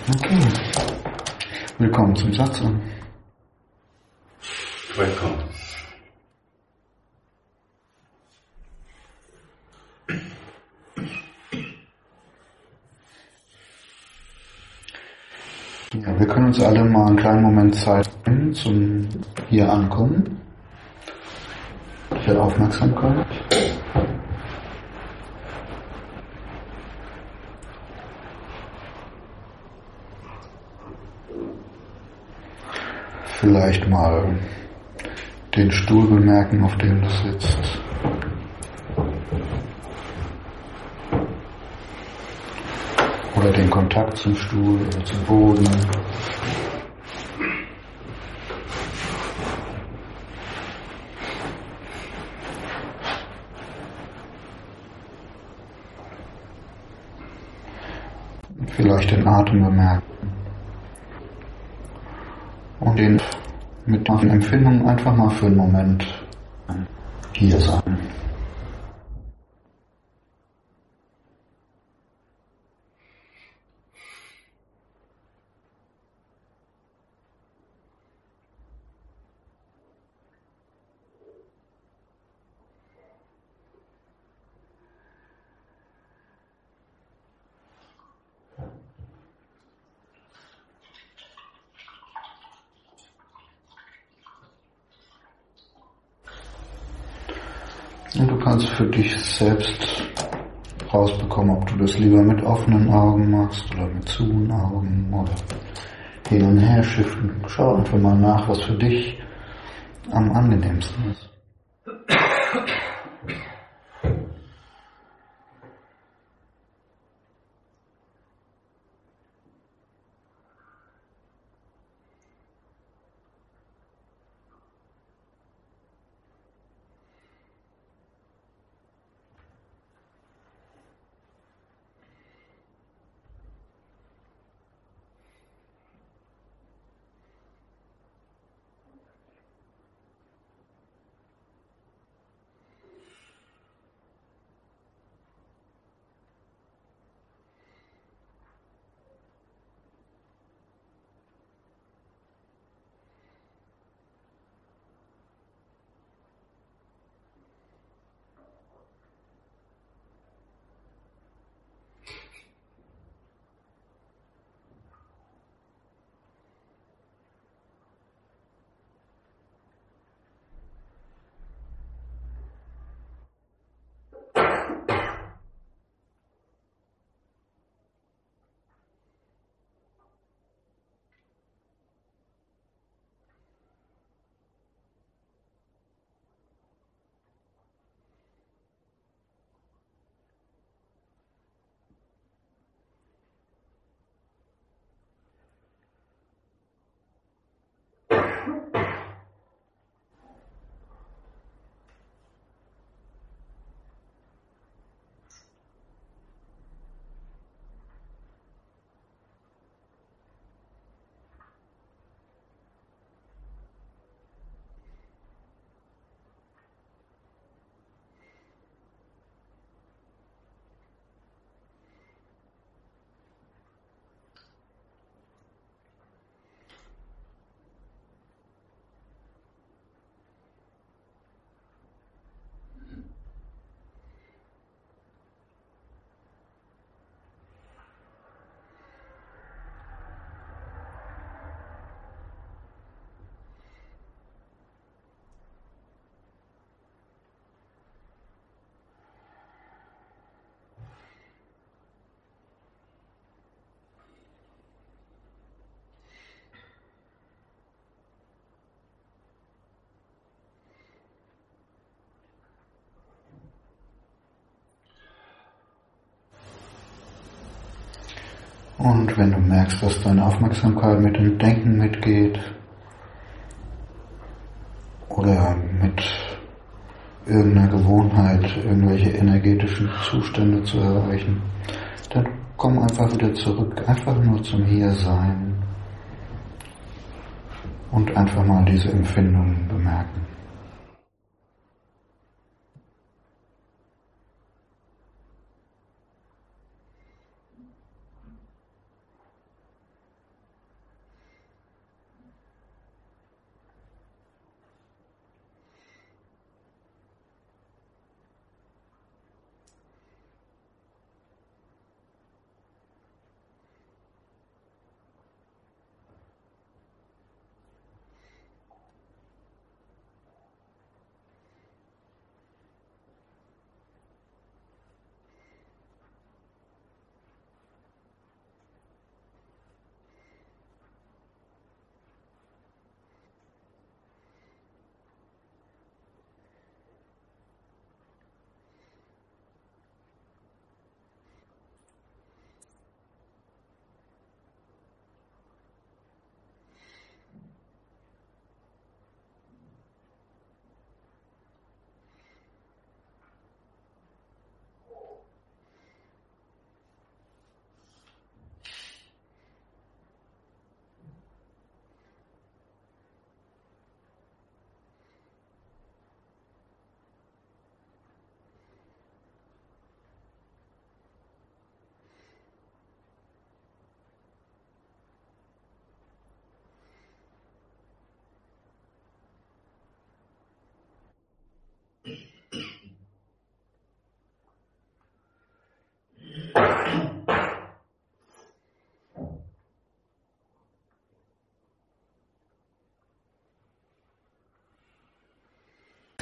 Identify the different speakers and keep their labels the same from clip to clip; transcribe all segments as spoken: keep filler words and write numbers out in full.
Speaker 1: Okay. Willkommen zum Satsang.
Speaker 2: Willkommen.
Speaker 1: Ja, wir können uns alle mal einen kleinen Moment Zeit nehmen zum hier ankommen. Für Aufmerksamkeit. Vielleicht mal den Stuhl bemerken, auf dem du sitzt. Oder den Kontakt zum Stuhl oder zum Boden. Vielleicht den Atem bemerken. Und den mit den Empfindungen einfach mal für einen Moment hier sein. Und du kannst für dich selbst rausbekommen, ob du das lieber mit offenen Augen machst oder mit zuen Augen oder hin und her shiften. Schau einfach mal nach, was für dich am angenehmsten ist. Und wenn du merkst, dass deine Aufmerksamkeit mit dem Denken mitgeht oder mit irgendeiner Gewohnheit, irgendwelche energetischen Zustände zu erreichen, dann komm einfach wieder zurück, einfach nur zum Hiersein und einfach mal diese Empfindungen bemerken.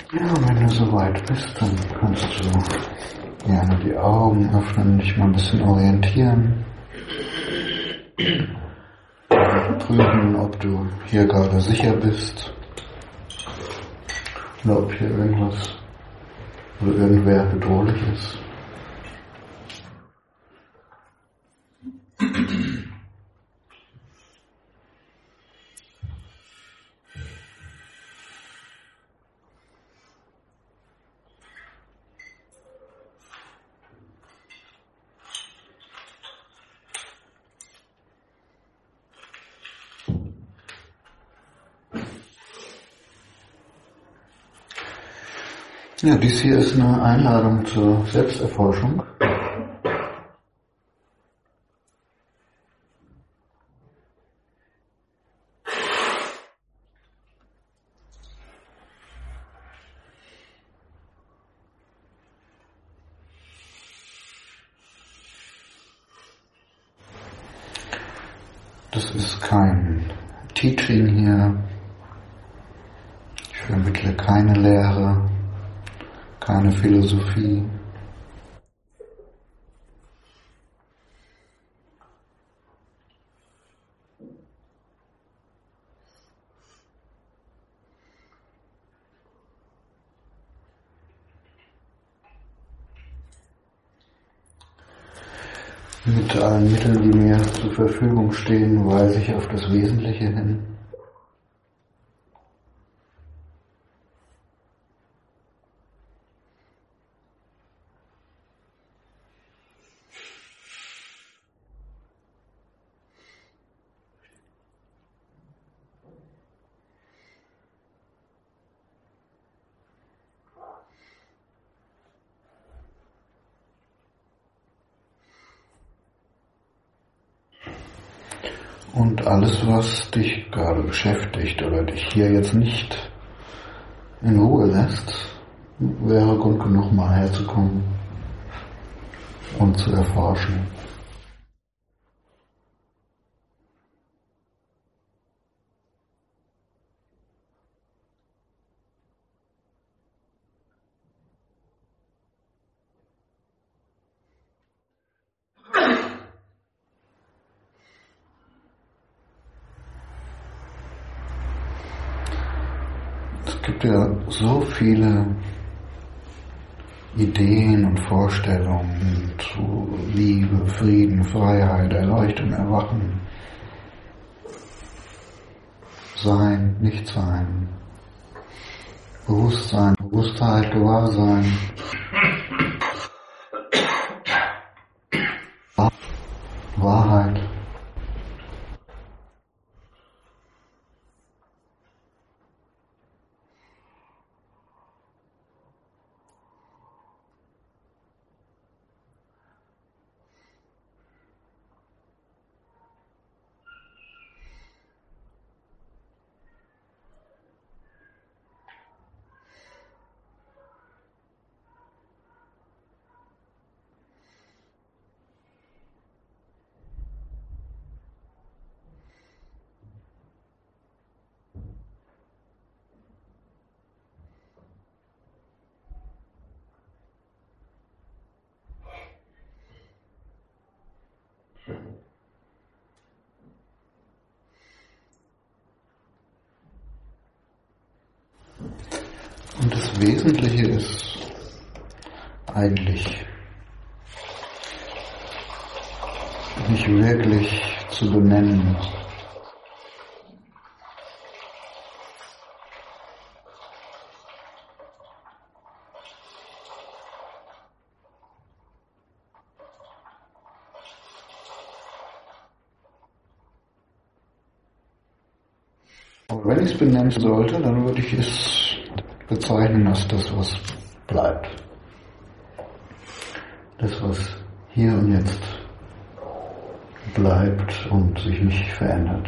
Speaker 1: Ja, wenn du soweit bist, dann kannst du gerne die Augen öffnen, dich mal ein bisschen orientieren. Prüfen, ob du hier gerade sicher bist oder ob hier irgendwas oder irgendwer bedrohlich ist. Ja, dies hier ist eine Einladung zur Selbsterforschung. Das ist kein Teaching hier. Ich vermittle keine Lehre, keine Philosophie. Mit allen Mitteln, die mir zur Verfügung stehen, weise ich auf das Wesentliche hin. Und alles, was dich gerade beschäftigt oder dich hier jetzt nicht in Ruhe lässt, wäre Grund genug, mal herzukommen und zu erforschen. Es gibt ja so viele Ideen und Vorstellungen zu Liebe, Frieden, Freiheit, Erleuchtung, Erwachen, Sein, Nichtsein, Bewusstsein, Bewusstheit, Gewahrsein, Wahrheit. Und das Wesentliche ist eigentlich nicht wirklich zu benennen. Aber wenn ich es benennen sollte, dann würde ich es bezeichnen als das, was bleibt. Das, was hier und jetzt bleibt und sich nicht verändert.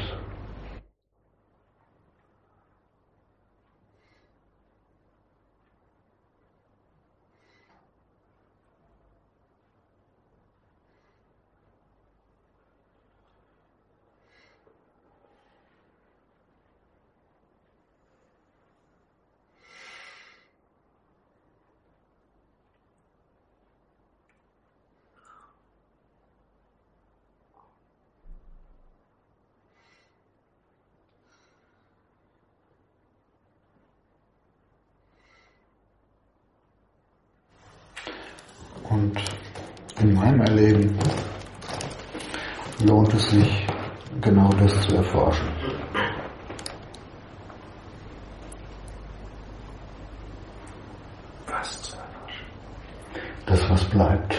Speaker 1: Und in meinem Erleben lohnt es sich, genau das zu erforschen.
Speaker 2: Was zu erforschen?
Speaker 1: Das, was bleibt.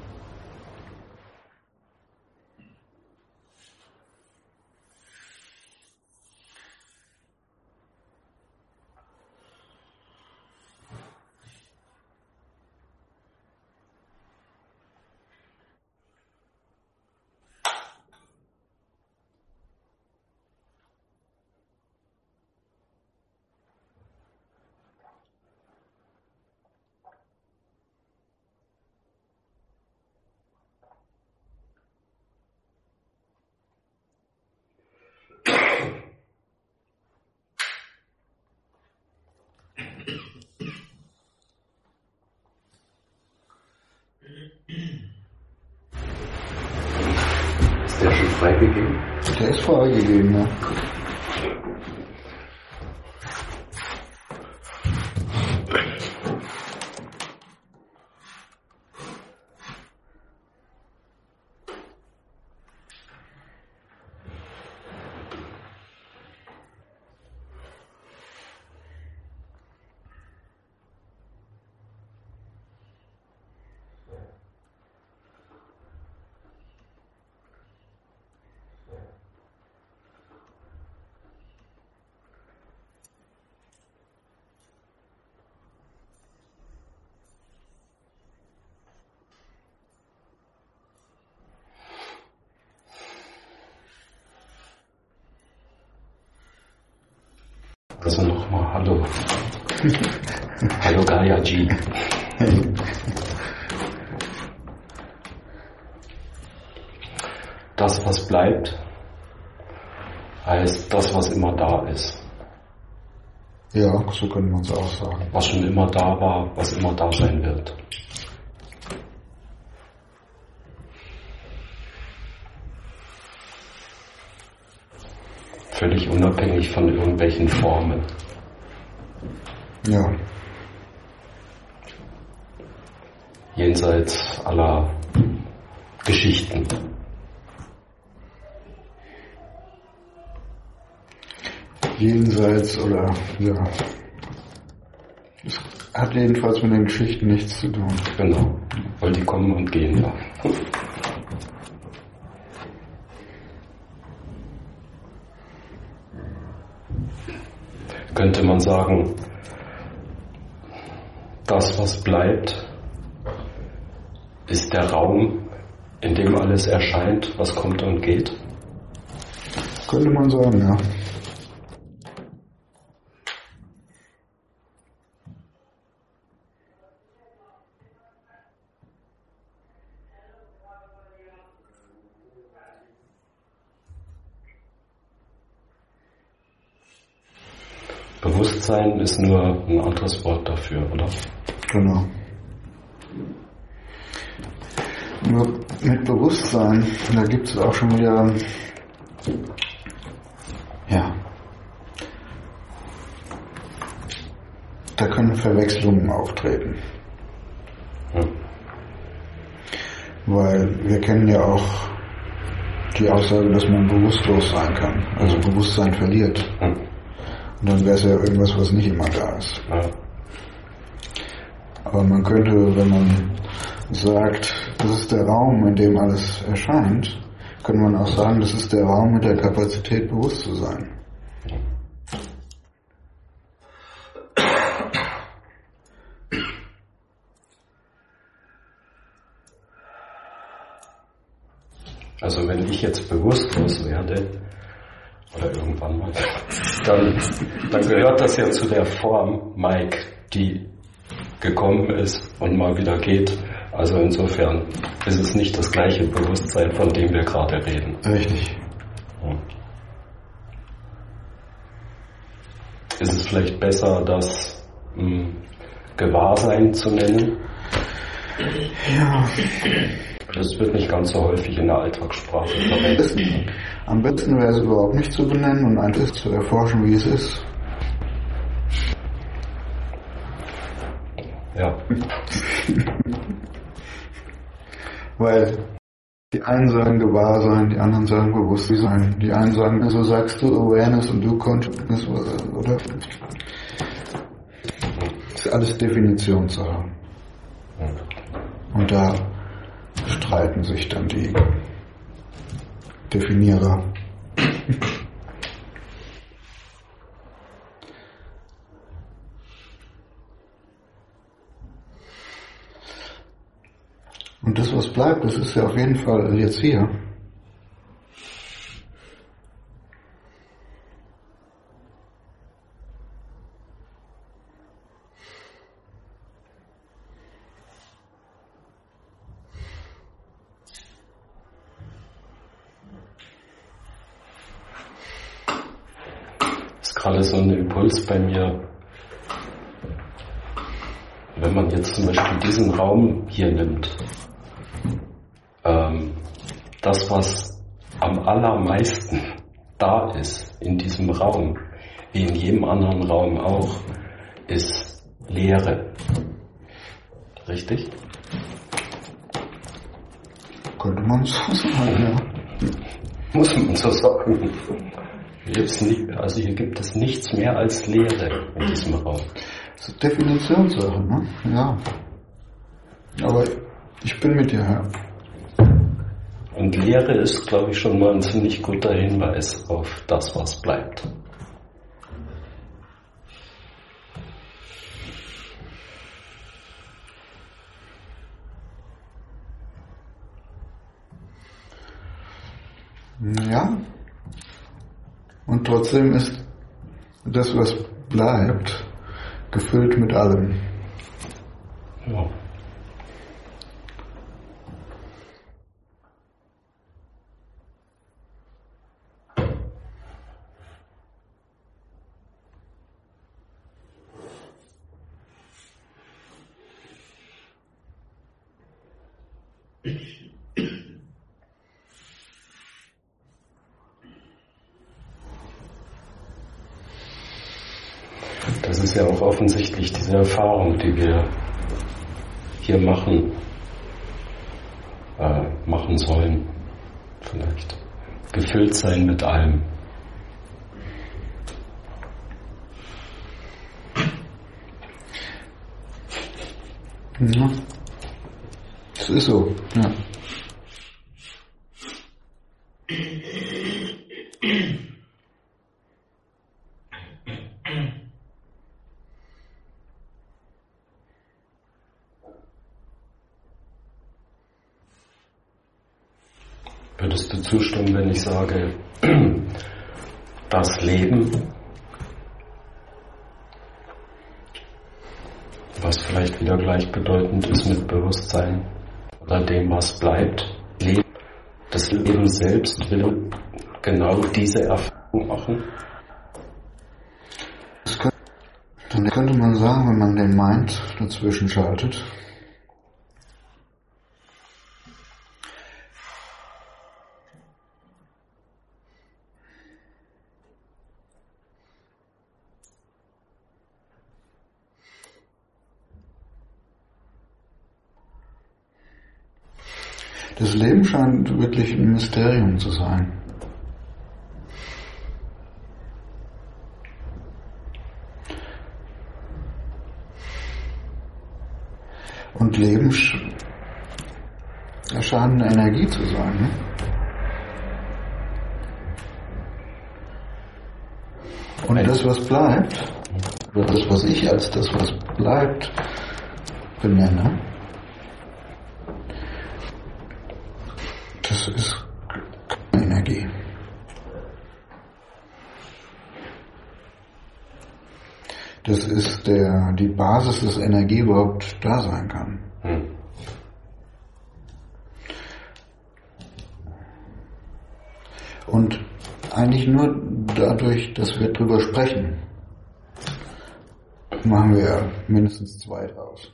Speaker 2: Ist der schon freigegeben?
Speaker 1: Der ist freigegeben, ja.
Speaker 2: Also nochmal Hallo. Hallo Gaia G. Das, was bleibt, heißt das, was immer da ist.
Speaker 1: Ja, so könnte man es auch sagen.
Speaker 2: Was schon immer da war, was immer da sein wird. Völlig unabhängig von irgendwelchen Formen.
Speaker 1: Ja.
Speaker 2: Jenseits aller Geschichten.
Speaker 1: Jenseits oder, ja. Es hat jedenfalls mit den Geschichten nichts zu tun.
Speaker 2: Genau, weil die kommen und gehen, ja. Könnte man sagen, das, was bleibt, ist der Raum, in dem alles erscheint, was kommt und geht?
Speaker 1: Könnte man sagen, ja.
Speaker 2: Bewusstsein ist nur ein anderes Wort dafür, oder?
Speaker 1: Genau. Nur mit Bewusstsein, da gibt es auch schon wieder, ja, da können Verwechslungen auftreten.
Speaker 2: Hm.
Speaker 1: Weil wir kennen ja auch die Aussage, dass man bewusstlos sein kann, also Bewusstsein verliert.
Speaker 2: Hm.
Speaker 1: Und dann wäre es ja irgendwas, was nicht immer da ist.
Speaker 2: Ja.
Speaker 1: Aber man könnte, wenn man sagt, das ist der Raum, in dem alles erscheint, könnte man auch sagen, das ist der Raum mit der Kapazität, bewusst zu sein.
Speaker 2: Also wenn ich jetzt bewusstlos werde, oder irgendwann mal, dann, dann gehört das ja zu der Form, Mike, die gekommen ist und mal wieder geht. Also insofern ist es nicht das gleiche Bewusstsein, von dem wir gerade reden.
Speaker 1: Richtig.
Speaker 2: Ja. Ist es vielleicht besser, das mh, Gewahrsein zu nennen?
Speaker 1: Ja.
Speaker 2: Das wird nicht ganz so häufig in der Alltagssprache verwendet.
Speaker 1: Am besten wäre es überhaupt nicht zu benennen und einfach zu erforschen, wie es ist.
Speaker 2: Ja.
Speaker 1: Weil die einen sagen Gewahrsein, die anderen sagen Bewusstsein. Die einen sagen, so sagst du Awareness und du Consciousness, oder? Das ist alles Definitionssache. Und da streiten sich dann die Definierer. Und das, was bleibt, das ist ja auf jeden Fall jetzt hier.
Speaker 2: Das ist gerade so ein Impuls bei mir. Wenn man jetzt zum Beispiel diesen Raum hier nimmt, ähm, das, was am allermeisten da ist in diesem Raum, wie in jedem anderen Raum auch, ist Leere. Richtig?
Speaker 1: Könnte man so sagen, ja.
Speaker 2: Muss man so sagen. Jetzt nicht, also hier gibt es nichts mehr als Leere in diesem Raum.
Speaker 1: Das ist Definitionssache, ne? Ja. Aber ich bin mit dir, Herr.
Speaker 2: Und Leere ist, glaube ich, schon mal ein ziemlich guter Hinweis auf das, was bleibt.
Speaker 1: Ja. Und trotzdem ist das, was bleibt, gefüllt mit allem.
Speaker 2: Ja. Das ist ja auch offensichtlich diese Erfahrung, die wir hier machen, äh, machen sollen, vielleicht. Gefüllt sein mit allem.
Speaker 1: Ja. Das ist so, ja.
Speaker 2: Würdest du zustimmen, wenn ich sage, das Leben, was vielleicht wieder gleichbedeutend ist mit Bewusstsein oder dem, was bleibt, Leben, das Leben selbst will genau diese Erfahrung machen?
Speaker 1: Das könnte, dann könnte man sagen, wenn man den Mind dazwischen schaltet, das Leben scheint wirklich ein Mysterium zu sein. Und Leben scheint eine Energie zu sein. Ne? Und das, was bleibt, oder das, was ich als das, was bleibt, benenne, das ist keine Energie. Das ist der, die Basis, dass Energie überhaupt da sein kann. Hm. Und eigentlich nur dadurch, dass wir drüber sprechen, machen wir ja mindestens zwei draus.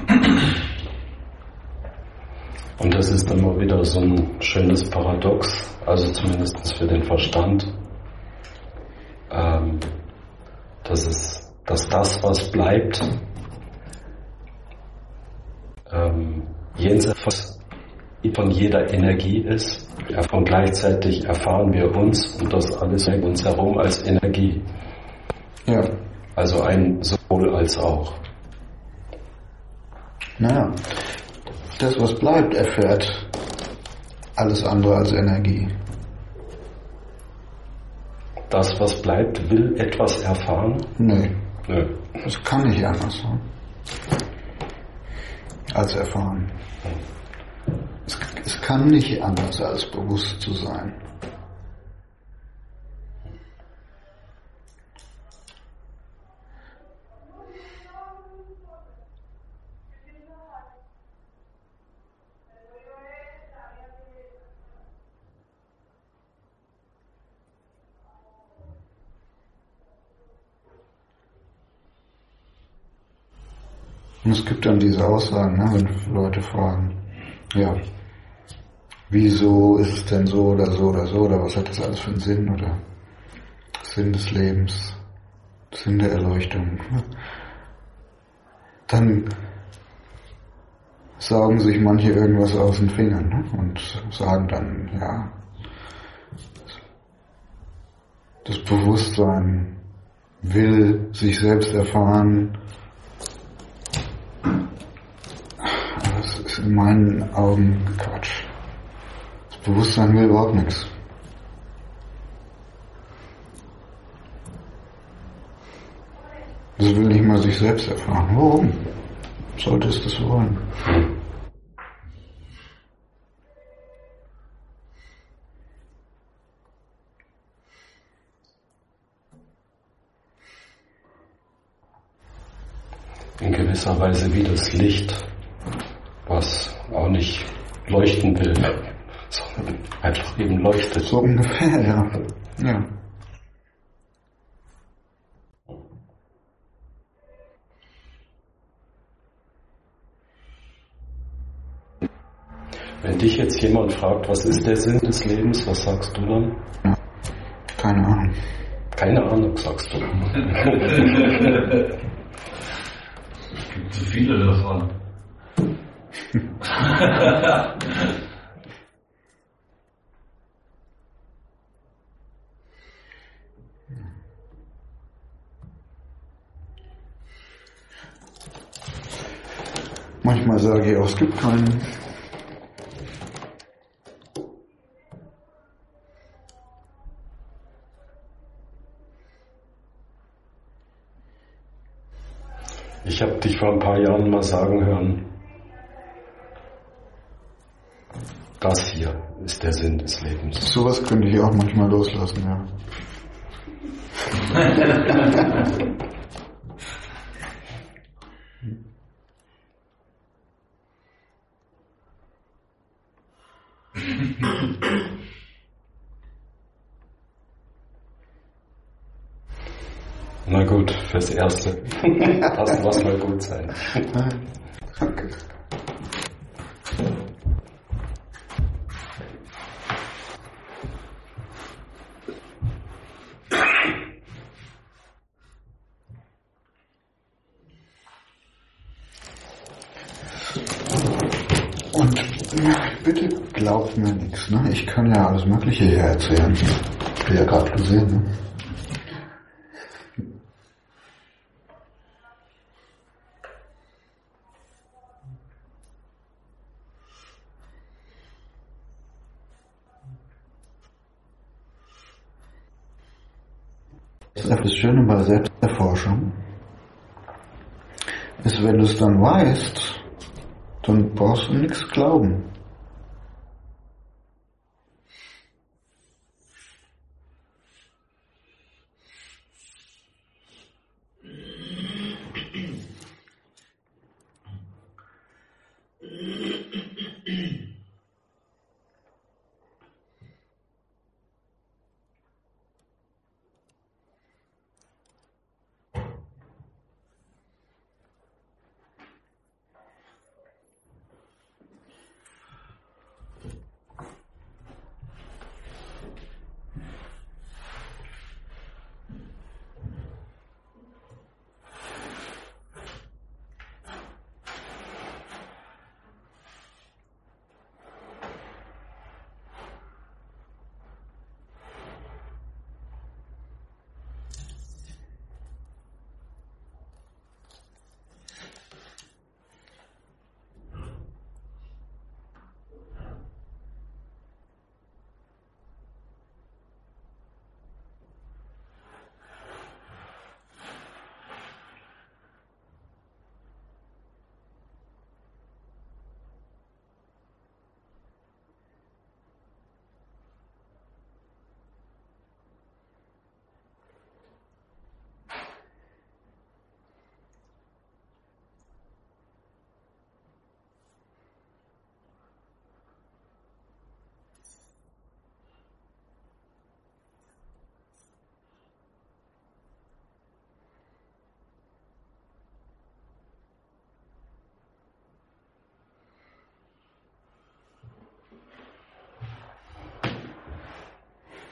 Speaker 2: Und das ist dann mal wieder so ein schönes Paradox, also zumindest für den Verstand, ähm, dass, es, dass das, was bleibt, ähm, jenseits von jeder Energie ist, und gleichzeitig erfahren wir uns und das alles um uns herum als Energie.
Speaker 1: Ja.
Speaker 2: Also ein sowohl als auch.
Speaker 1: Naja, das, was bleibt, erfährt alles andere als Energie.
Speaker 2: Das, was bleibt, will etwas erfahren?
Speaker 1: Nee.
Speaker 2: Nö.
Speaker 1: Das kann nicht anders sein als erfahren. Es, es kann nicht anders als bewusst zu sein. Und es gibt dann diese Aussagen, ne, wenn Leute fragen, ja, wieso ist es denn so oder so oder so, oder was hat das alles für einen Sinn, oder Sinn des Lebens, Sinn der Erleuchtung. Dann saugen sich manche irgendwas aus den Fingern, ne, und sagen dann, ja, das Bewusstsein will sich selbst erfahren. Das ist in meinen Augen Quatsch. Das Bewusstsein will überhaupt nichts. Das will nicht mal sich selbst erfahren. Warum sollte es das wollen?
Speaker 2: In gewisser Weise wie das Licht, was auch nicht leuchten will, sondern einfach eben leuchtet.
Speaker 1: So ungefähr, ja. Ja.
Speaker 2: Wenn dich jetzt jemand fragt, was ist der Sinn des Lebens, was sagst du dann?
Speaker 1: Ja. Keine Ahnung.
Speaker 2: Keine Ahnung, sagst du.
Speaker 3: Es gibt zu viele davon.
Speaker 1: Manchmal sage ich auch, es gibt keinen.
Speaker 2: Ich habe dich vor ein paar Jahren mal sagen hören, das hier ist der Sinn des Lebens.
Speaker 1: Sowas könnte ich auch manchmal loslassen, ja.
Speaker 2: Na gut, fürs Erste. Lassen wir es mal gut sein.
Speaker 1: Okay. Und bitte glaubt mir nichts, ne? Ich kann ja alles Mögliche hier erzählen. Habt ihr ja gerade gesehen, ne? Das Schöne bei Selbsterforschung ist, wenn du es dann weißt, dann brauchst du nichts glauben.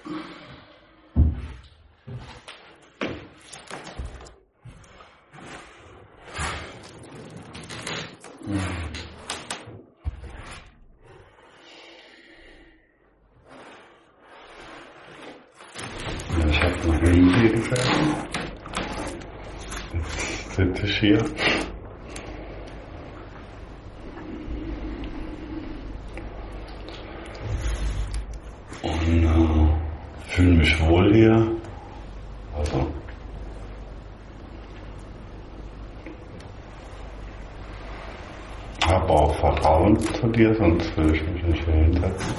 Speaker 4: Ich habe noch nie hier gesessen. Jetzt sitze ich hier. Und äh, fühle mich wohl hier. Also habe auch Vertrauen zu dir, sonst will ich mich nicht hier hinsetzen.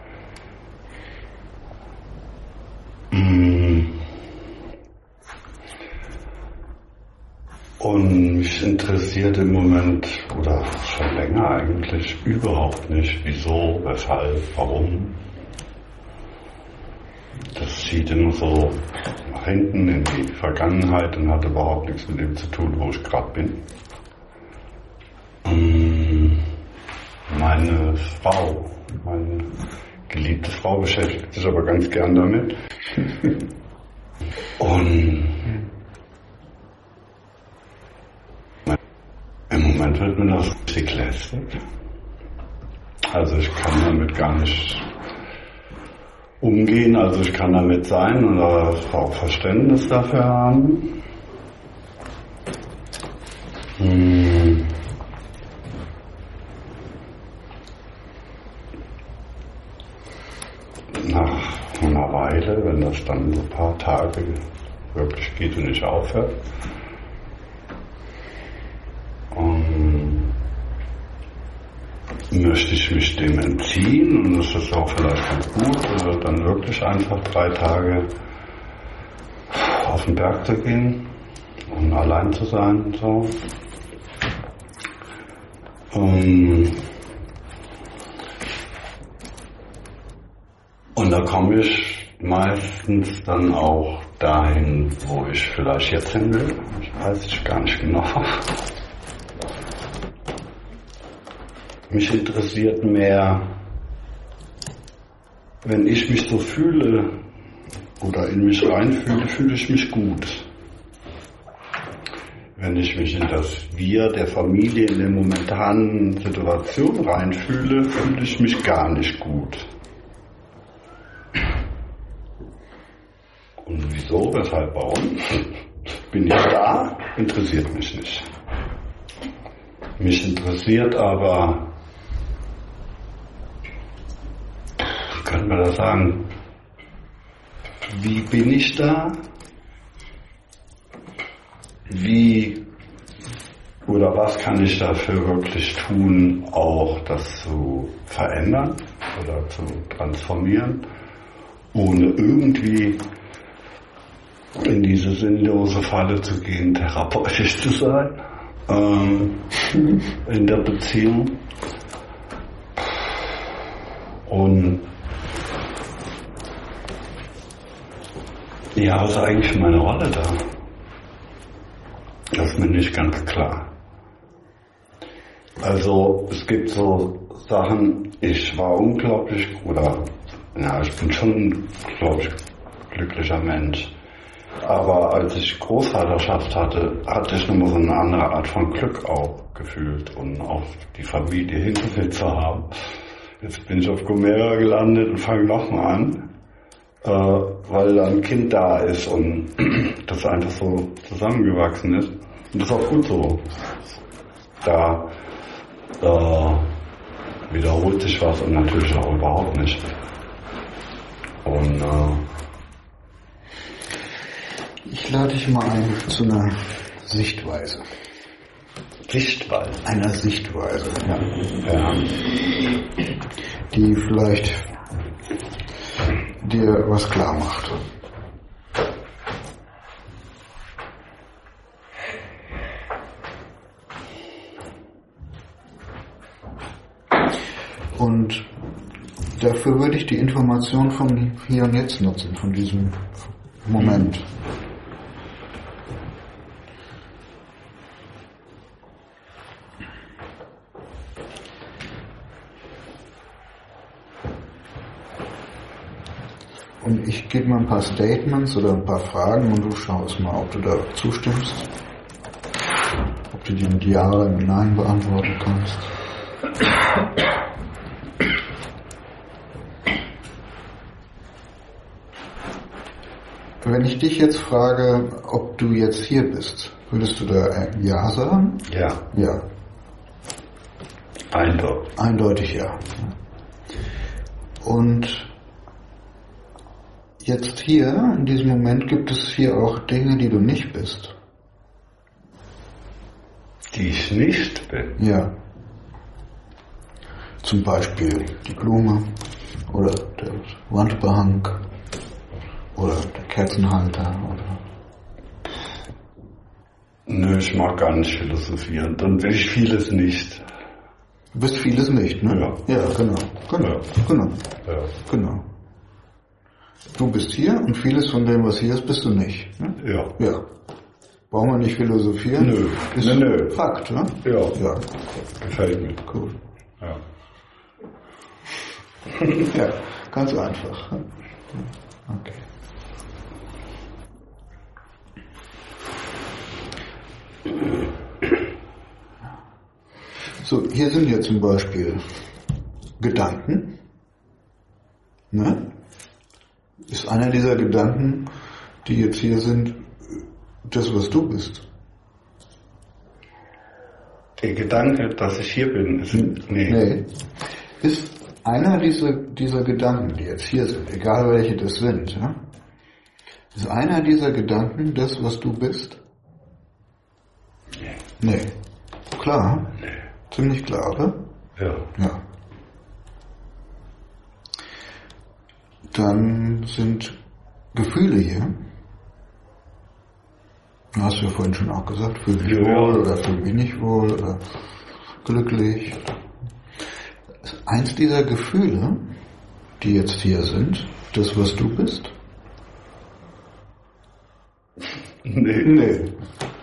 Speaker 4: Und mich interessiert im Moment, oder schon länger eigentlich, überhaupt nicht, wieso, weshalb, warum. Das zieht immer so nach hinten in die Vergangenheit und hat überhaupt nichts mit dem zu tun, wo ich gerade bin. Meine Frau, meine geliebte Frau beschäftigt sich aber ganz gern damit. Und im Moment wird mir das richtig lästig. Also ich kann damit gar nicht umgehen, also ich kann damit sein oder auch Verständnis dafür haben. Hm. Nach einer Weile, wenn das dann so ein paar Tage wirklich geht und nicht aufhört, um, möchte ich mich dem entziehen, und das ist auch vielleicht ganz gut, dann wirklich einfach drei Tage auf den Berg zu gehen und allein zu sein und so. Um, Und da komme ich meistens dann auch dahin, wo ich vielleicht jetzt hin will. Ich weiß ich gar nicht genau. Mich interessiert mehr, wenn ich mich so fühle oder in mich reinfühle, fühle ich mich gut. Wenn ich mich in das Wir der Familie in der momentanen Situation reinfühle, fühle ich mich gar nicht gut. Und wieso, weshalb, warum? Bin ich da? Interessiert mich nicht. Mich interessiert aber, wie können wir das sagen, wie bin ich da? Wie oder was kann ich dafür wirklich tun, auch das zu verändern oder zu transformieren, ohne irgendwie in diese sinnlose Falle zu gehen, therapeutisch zu sein, ähm, in der Beziehung. Und ja, was ist eigentlich meine Rolle da? Das ist mir nicht ganz klar. Also es gibt so Sachen, ich war unglaublich, oder ja, ich bin schon ein unglaublich glücklicher Mensch. Aber als ich Großvaterschaft hatte, hatte ich nochmal so eine andere Art von Glück auch gefühlt und auch die Familie hinter mir zu haben. Jetzt bin ich auf Gomera gelandet und fange nochmal an, äh, weil da ein Kind da ist und das einfach so zusammengewachsen ist. Und das ist auch gut so. Da äh, wiederholt sich was und natürlich auch überhaupt nicht. Und äh,
Speaker 1: ich lade dich mal ein zu einer Sichtweise.
Speaker 4: Sichtweise?
Speaker 1: Einer Sichtweise, ja.
Speaker 4: Ja.
Speaker 1: Die vielleicht dir was klar macht. Und dafür würde ich die Information von hier und jetzt nutzen, von diesem Moment. Und ich gebe mal ein paar Statements oder ein paar Fragen und du schaust mal, ob du da zustimmst. Ob du die mit Ja oder mit Nein beantworten kannst. Wenn ich dich jetzt frage, ob du jetzt hier bist, würdest du da Ja sagen?
Speaker 4: Ja.
Speaker 1: Ja.
Speaker 4: Eindeutig.
Speaker 1: Eindeutig ja. Und jetzt hier, in diesem Moment, gibt es hier auch Dinge, die du nicht bist.
Speaker 4: Die ich nicht bin?
Speaker 1: Ja. Zum Beispiel die Blume oder der Wandbehang oder der Kerzenhalter oder...
Speaker 4: Nö, ich mag gar nicht philosophieren. Dann will ich vieles nicht.
Speaker 1: Du bist vieles nicht, ne?
Speaker 4: Ja.
Speaker 1: Ja, genau. Genau.
Speaker 4: Ja.
Speaker 1: Genau.
Speaker 4: Ja.
Speaker 1: Genau. Du bist hier und vieles von dem, was hier ist, bist du nicht. Ne?
Speaker 4: Ja.
Speaker 1: Ja. Brauchen wir nicht philosophieren?
Speaker 4: Nö.
Speaker 1: Ist
Speaker 4: Nö, nö.
Speaker 1: Fakt, ne?
Speaker 4: Ja.
Speaker 1: Ja.
Speaker 4: Gefällt mir.
Speaker 1: Cool.
Speaker 4: Ja.
Speaker 1: Ja, ganz einfach. Okay. So, hier sind ja zum Beispiel Gedanken. Ne? Ist einer dieser Gedanken, die jetzt hier sind, das, was du bist?
Speaker 4: Der Gedanke, dass ich hier bin, ist... Nee.
Speaker 1: Nee. Ist einer dieser, dieser Gedanken, die jetzt hier sind, egal welche das sind, ja? Ist einer dieser Gedanken das, was du bist?
Speaker 4: Nee.
Speaker 1: Nee. Klar?
Speaker 4: Nee.
Speaker 1: Ziemlich klar, oder?
Speaker 4: Ja.
Speaker 1: Ja. Dann sind Gefühle hier. Du hast ja vorhin schon auch gesagt, fühl dich
Speaker 4: Ja.
Speaker 1: wohl oder fühl mich nicht wohl oder glücklich. Ist eins dieser Gefühle, die jetzt hier sind, das, was du bist?
Speaker 4: Nee.
Speaker 1: Nee.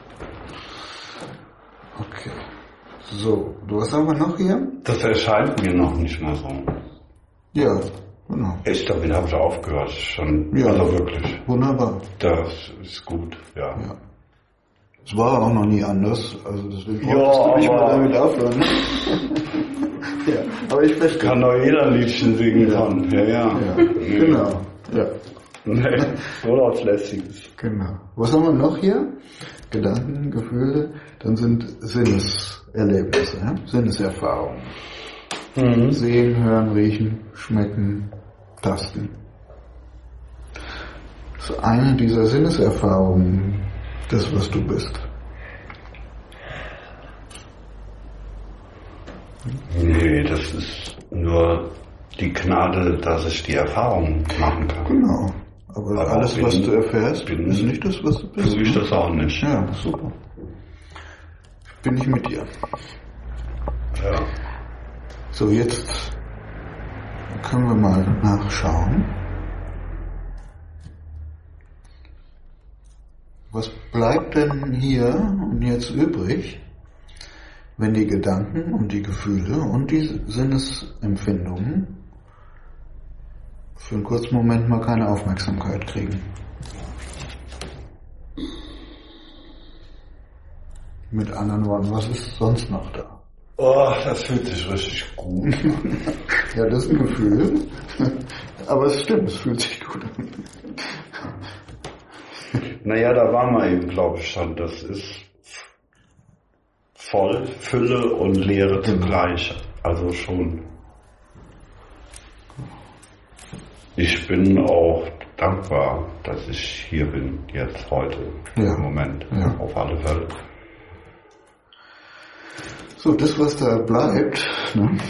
Speaker 1: Okay. So, du hast aber noch hier?
Speaker 4: Das erscheint mir noch nicht mal so.
Speaker 1: Ja, genau.
Speaker 4: Echt, damit habe ich aufgehört. Schon,
Speaker 1: Ja.
Speaker 4: also wirklich.
Speaker 1: Wunderbar.
Speaker 4: Das ist gut, ja.
Speaker 1: Ja. Es war auch noch nie anders, also deswegen
Speaker 4: Ja,
Speaker 1: brauchtest du nicht
Speaker 4: aber-
Speaker 1: mal damit aufhören. Ja, aber ich verstehe.
Speaker 4: Kann doch jeder ein Liedchen singen
Speaker 1: Ja.
Speaker 4: von. Ja, ja.
Speaker 1: Ja,
Speaker 4: Nee.
Speaker 1: genau. Ja,
Speaker 4: Nee. Oder was Lässiges.
Speaker 1: genau. Was haben wir noch hier? Gedanken, Gefühle, dann sind Sinneserlebnisse, ja? Sinneserfahrungen.
Speaker 4: Mhm.
Speaker 1: Sehen, hören, riechen, schmecken, tasten. Das ist eine dieser Sinneserfahrungen, das, was du bist.
Speaker 4: Nee, das ist nur die Gnade, dass ich die Erfahrung machen kann.
Speaker 1: Genau. Aber,
Speaker 4: Aber
Speaker 1: alles,
Speaker 4: bin-
Speaker 1: was du erfährst,
Speaker 4: bin-
Speaker 1: ist nicht das, was du bist.
Speaker 4: So ich das auch nicht.
Speaker 1: Ja, super. Bin ich mit dir.
Speaker 4: Ja.
Speaker 1: So, jetzt können wir mal nachschauen. Was bleibt denn hier und jetzt übrig, wenn die Gedanken und die Gefühle und die Sinnesempfindungen für einen kurzen Moment mal keine Aufmerksamkeit kriegen? Mit anderen Worten, was ist sonst noch da?
Speaker 4: Oh, das fühlt sich richtig gut an.
Speaker 1: Ja, das ist ein Gefühl. Aber es stimmt, es fühlt sich gut an.
Speaker 4: Naja, da waren wir eben, glaube ich, schon. Das ist voll, Fülle und Leere zugleich. Also schon. Ich bin auch dankbar, dass ich hier bin, jetzt, heute,
Speaker 1: Ja.
Speaker 4: im Moment,
Speaker 1: Ja.
Speaker 4: auf alle Fälle.
Speaker 1: So, das, was da bleibt, ne,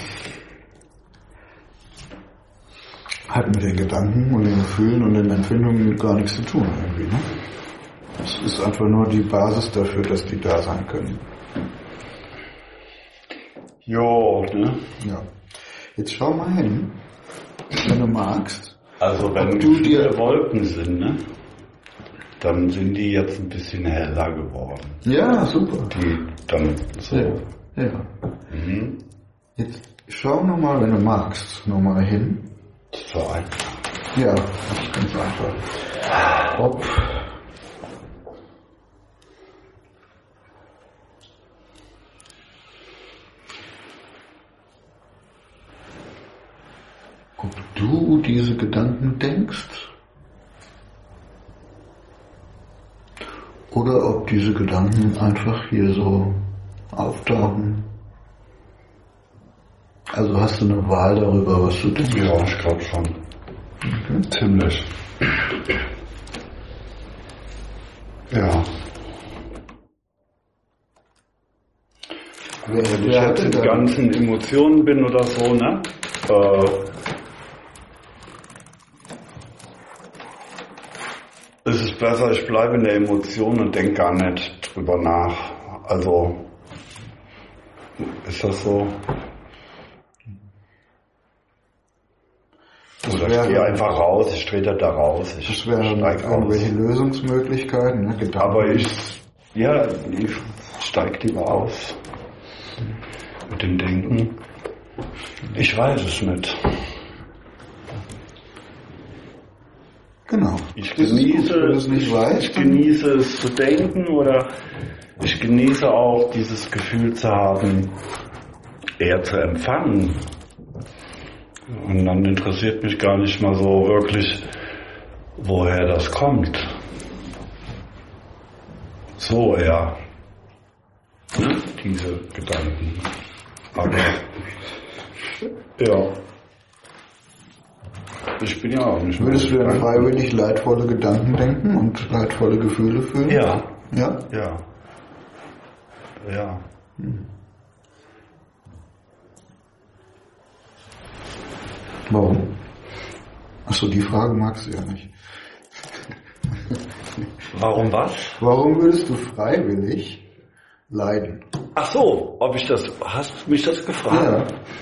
Speaker 1: hat mit den Gedanken und den Gefühlen und den Empfindungen gar nichts zu tun irgendwie. Ne? Es ist einfach nur die Basis dafür, dass die da sein können.
Speaker 4: Jo, ne?
Speaker 1: Ja. Jetzt schau mal hin, wenn du magst.
Speaker 4: Also wenn
Speaker 1: Ob du
Speaker 4: viele
Speaker 1: dir-
Speaker 4: Wolken sind, ne? Dann sind die jetzt ein bisschen heller geworden.
Speaker 1: Ja, super.
Speaker 4: Die dann so.
Speaker 1: Ja. Ja.
Speaker 4: Mhm.
Speaker 1: Jetzt schau nochmal, wenn du magst, nochmal hin.
Speaker 4: So einfach.
Speaker 1: Ja, das ist ganz einfach. Ob ob du diese Gedanken denkst oder ob diese Gedanken einfach hier so auftauchen. Also hast du eine Wahl darüber, was du denkst?
Speaker 4: Ja, ich glaube schon.
Speaker 1: Okay.
Speaker 4: Ziemlich. Ja.
Speaker 1: Wer,
Speaker 4: Wenn ich
Speaker 1: wer
Speaker 4: jetzt
Speaker 1: hatte
Speaker 4: in
Speaker 1: da-
Speaker 4: ganzen Emotionen bin oder so, ne? Äh, ist es besser, ich bleibe in der Emotion und denke gar nicht drüber nach. Also, ist das so? Oder ich
Speaker 1: wäre-
Speaker 4: gehe einfach raus, ich trete da raus, ich
Speaker 1: Das wären
Speaker 4: steig
Speaker 1: irgendwelche
Speaker 4: aus.
Speaker 1: Lösungsmöglichkeiten, ne? Gedanken.
Speaker 4: Aber ich, ja, ich steig lieber aus. Mit dem Denken. Ich weiß es nicht.
Speaker 1: Genau.
Speaker 4: Ich
Speaker 1: Das ist gut,
Speaker 4: genieße,
Speaker 1: wenn du es nicht
Speaker 4: ich,
Speaker 1: weißt,
Speaker 4: ich
Speaker 1: dann-
Speaker 4: genieße es zu denken oder ich genieße auch dieses Gefühl zu haben, eher zu empfangen. Und dann interessiert mich gar nicht mal so wirklich, woher das kommt. So eher. Ne? Diese Gedanken. Aber ja. Ich bin ja auch nicht mehr
Speaker 1: Würdest du denn
Speaker 4: Gedanken.
Speaker 1: freiwillig leidvolle Gedanken denken und leidvolle Gefühle fühlen?
Speaker 4: Ja.
Speaker 1: Ja?
Speaker 4: Ja. Ja.
Speaker 1: Warum? Achso, die Frage magst du ja nicht.
Speaker 4: Warum was?
Speaker 1: Warum würdest du freiwillig leiden?
Speaker 4: Ach so, ob ich das, hast du mich das gefragt?
Speaker 1: Ja.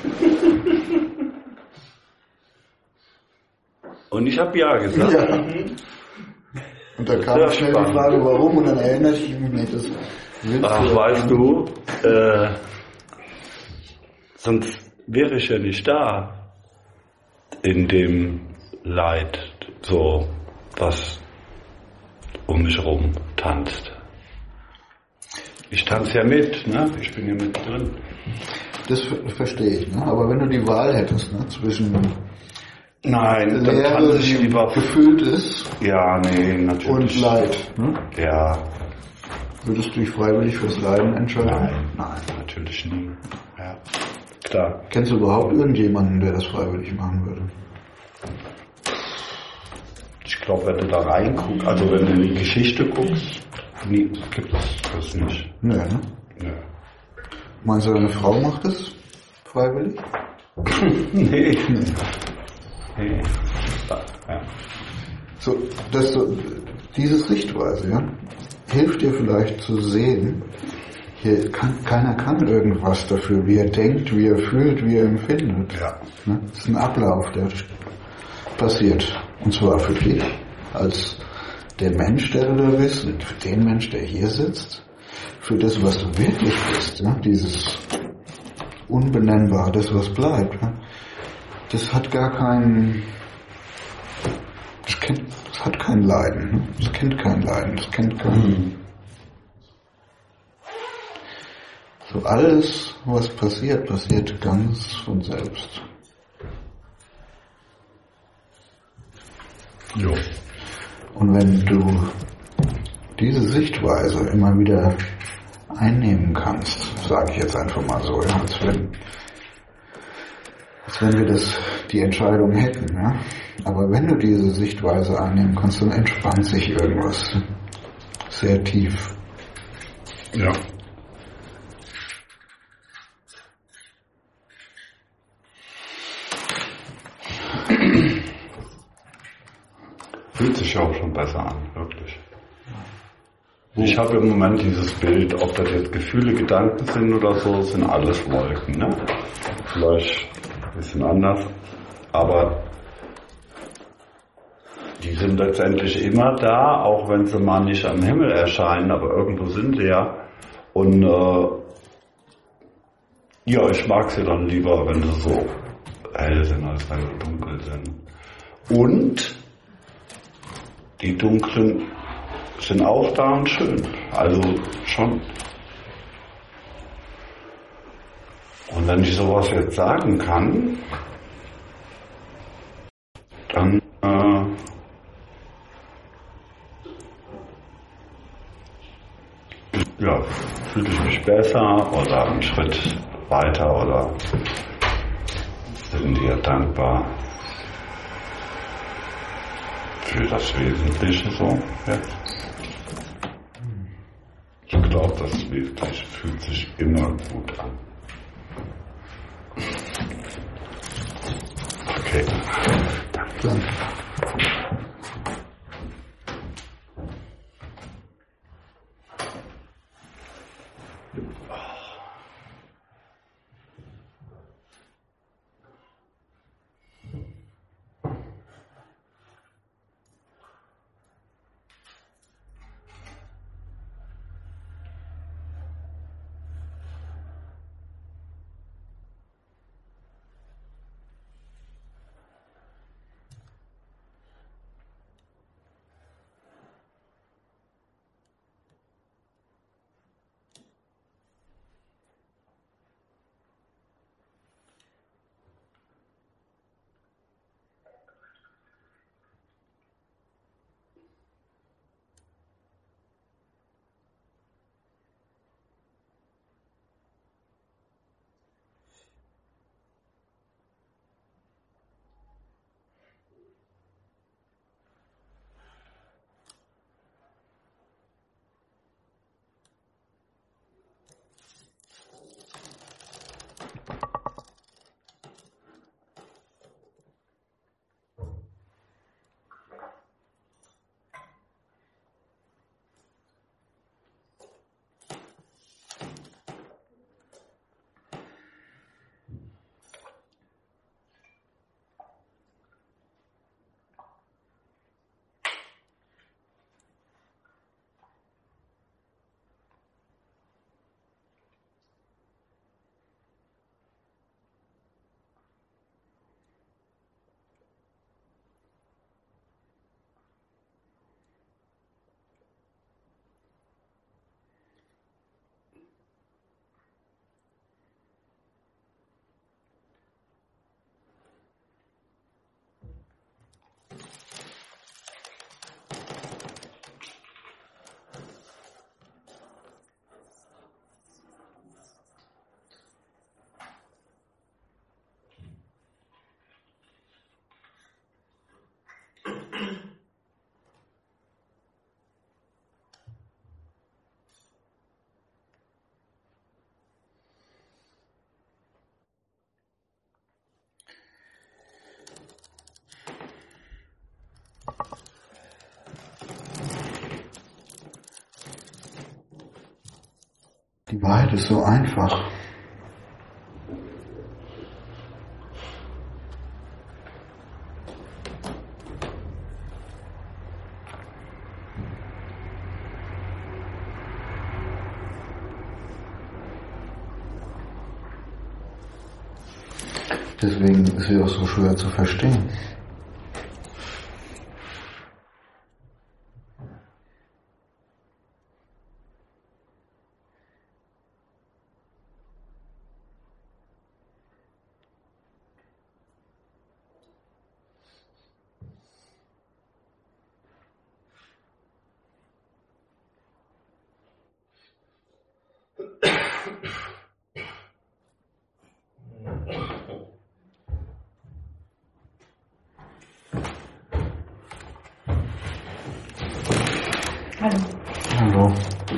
Speaker 4: Und ich habe ja gesagt.
Speaker 1: Ja. Und da kam
Speaker 4: Sehr
Speaker 1: schnell
Speaker 4: spannend.
Speaker 1: die Frage, warum, und dann erinnerte ich mich nicht, das willst
Speaker 4: Ach,
Speaker 1: du ja
Speaker 4: weißt
Speaker 1: gar
Speaker 4: du, äh, sonst wäre ich ja nicht da in dem Leid, so was um mich herum tanzt. Ich tanze ja mit, ne? Ich bin ja mit drin.
Speaker 1: Das ver- verstehe ich, ne? Aber wenn du die Wahl hättest, ne, zwischen
Speaker 4: Nein, dann
Speaker 1: Leere,
Speaker 4: tanze ich
Speaker 1: die
Speaker 4: lieber.
Speaker 1: gefüllt ist,
Speaker 4: Ja, nee,
Speaker 1: und
Speaker 4: natürlich.
Speaker 1: Leid, ne?
Speaker 4: Ja,
Speaker 1: Würdest du dich freiwillig fürs Leiden entscheiden?
Speaker 4: Nein.
Speaker 1: Nein.
Speaker 4: natürlich nie. Ja, klar.
Speaker 1: Kennst du überhaupt irgendjemanden, der das freiwillig machen würde?
Speaker 4: Ich glaube, wenn du da reinguckst, also wenn du in die Geschichte guckst, nie, gibt es das nicht.
Speaker 1: Nö, ne?
Speaker 4: Nö.
Speaker 1: Meinst du, deine Frau macht das freiwillig?
Speaker 4: Nee. Nee. Ja.
Speaker 1: So, das, so, diese Sichtweise, ja, hilft dir vielleicht zu sehen, hier kann, keiner kann irgendwas dafür, wie er denkt, wie er fühlt, wie er empfindet.
Speaker 4: Ja.
Speaker 1: Ne? Das ist ein Ablauf, der passiert. Und zwar für dich, als der Mensch, der du da bist, und für den Mensch, der hier sitzt, für das, was du wirklich bist, ja? Dieses Unbenennbare, das, was bleibt. Ja? Das hat gar keinen, das kennt, das hat kein Leiden, ne? Das kennt kein Leiden, das kennt kein, so alles, was passiert, passiert ganz von selbst.
Speaker 4: Jo.
Speaker 1: Und wenn du diese Sichtweise immer wieder einnehmen kannst, sage ich jetzt einfach mal so, ja, als wenn, als wenn wir das, die Entscheidung hätten, ja. Aber wenn du diese Sichtweise einnehmen kannst, dann entspannt sich irgendwas sehr tief.
Speaker 4: Ja. Fühlt sich ja auch schon besser an, wirklich. Ich habe im Moment dieses Bild, ob das jetzt Gefühle, Gedanken sind oder so, sind alles Wolken, ne? Vielleicht ein bisschen anders, aber die sind letztendlich immer da, auch wenn sie mal nicht am Himmel erscheinen, aber irgendwo sind sie ja. Und äh, ja, ich mag sie dann lieber, wenn sie so hell sind, als wenn sie dunkel sind. Und die dunklen sind auch da und schön. Also schon. Und wenn ich sowas jetzt sagen kann, dann äh, ja, fühle ich mich besser oder einen Schritt weiter oder bin dir dankbar für das Wesentliche so jetzt. Ich glaube, das Wesentliche fühlt sich immer gut an. Okay. Danke.
Speaker 1: Die Wahrheit ist so einfach. Deswegen ist sie auch so schwer zu verstehen.
Speaker 5: Hallo.
Speaker 1: Hallo.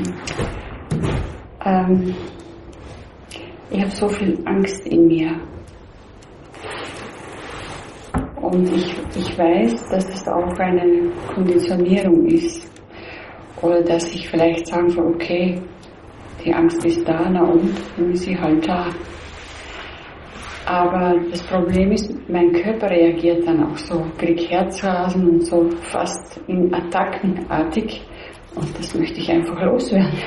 Speaker 5: Ähm, ich habe so viel Angst in mir. Und ich, ich weiß, dass es auch eine Konditionierung ist. Oder dass ich vielleicht sagen soll, okay, die Angst ist da, na und, dann ist sie halt da. Aber das Problem ist, mein Körper reagiert dann auch so, kriegt Herzrasen und so fast in attackenartig. Und das möchte ich einfach loswerden.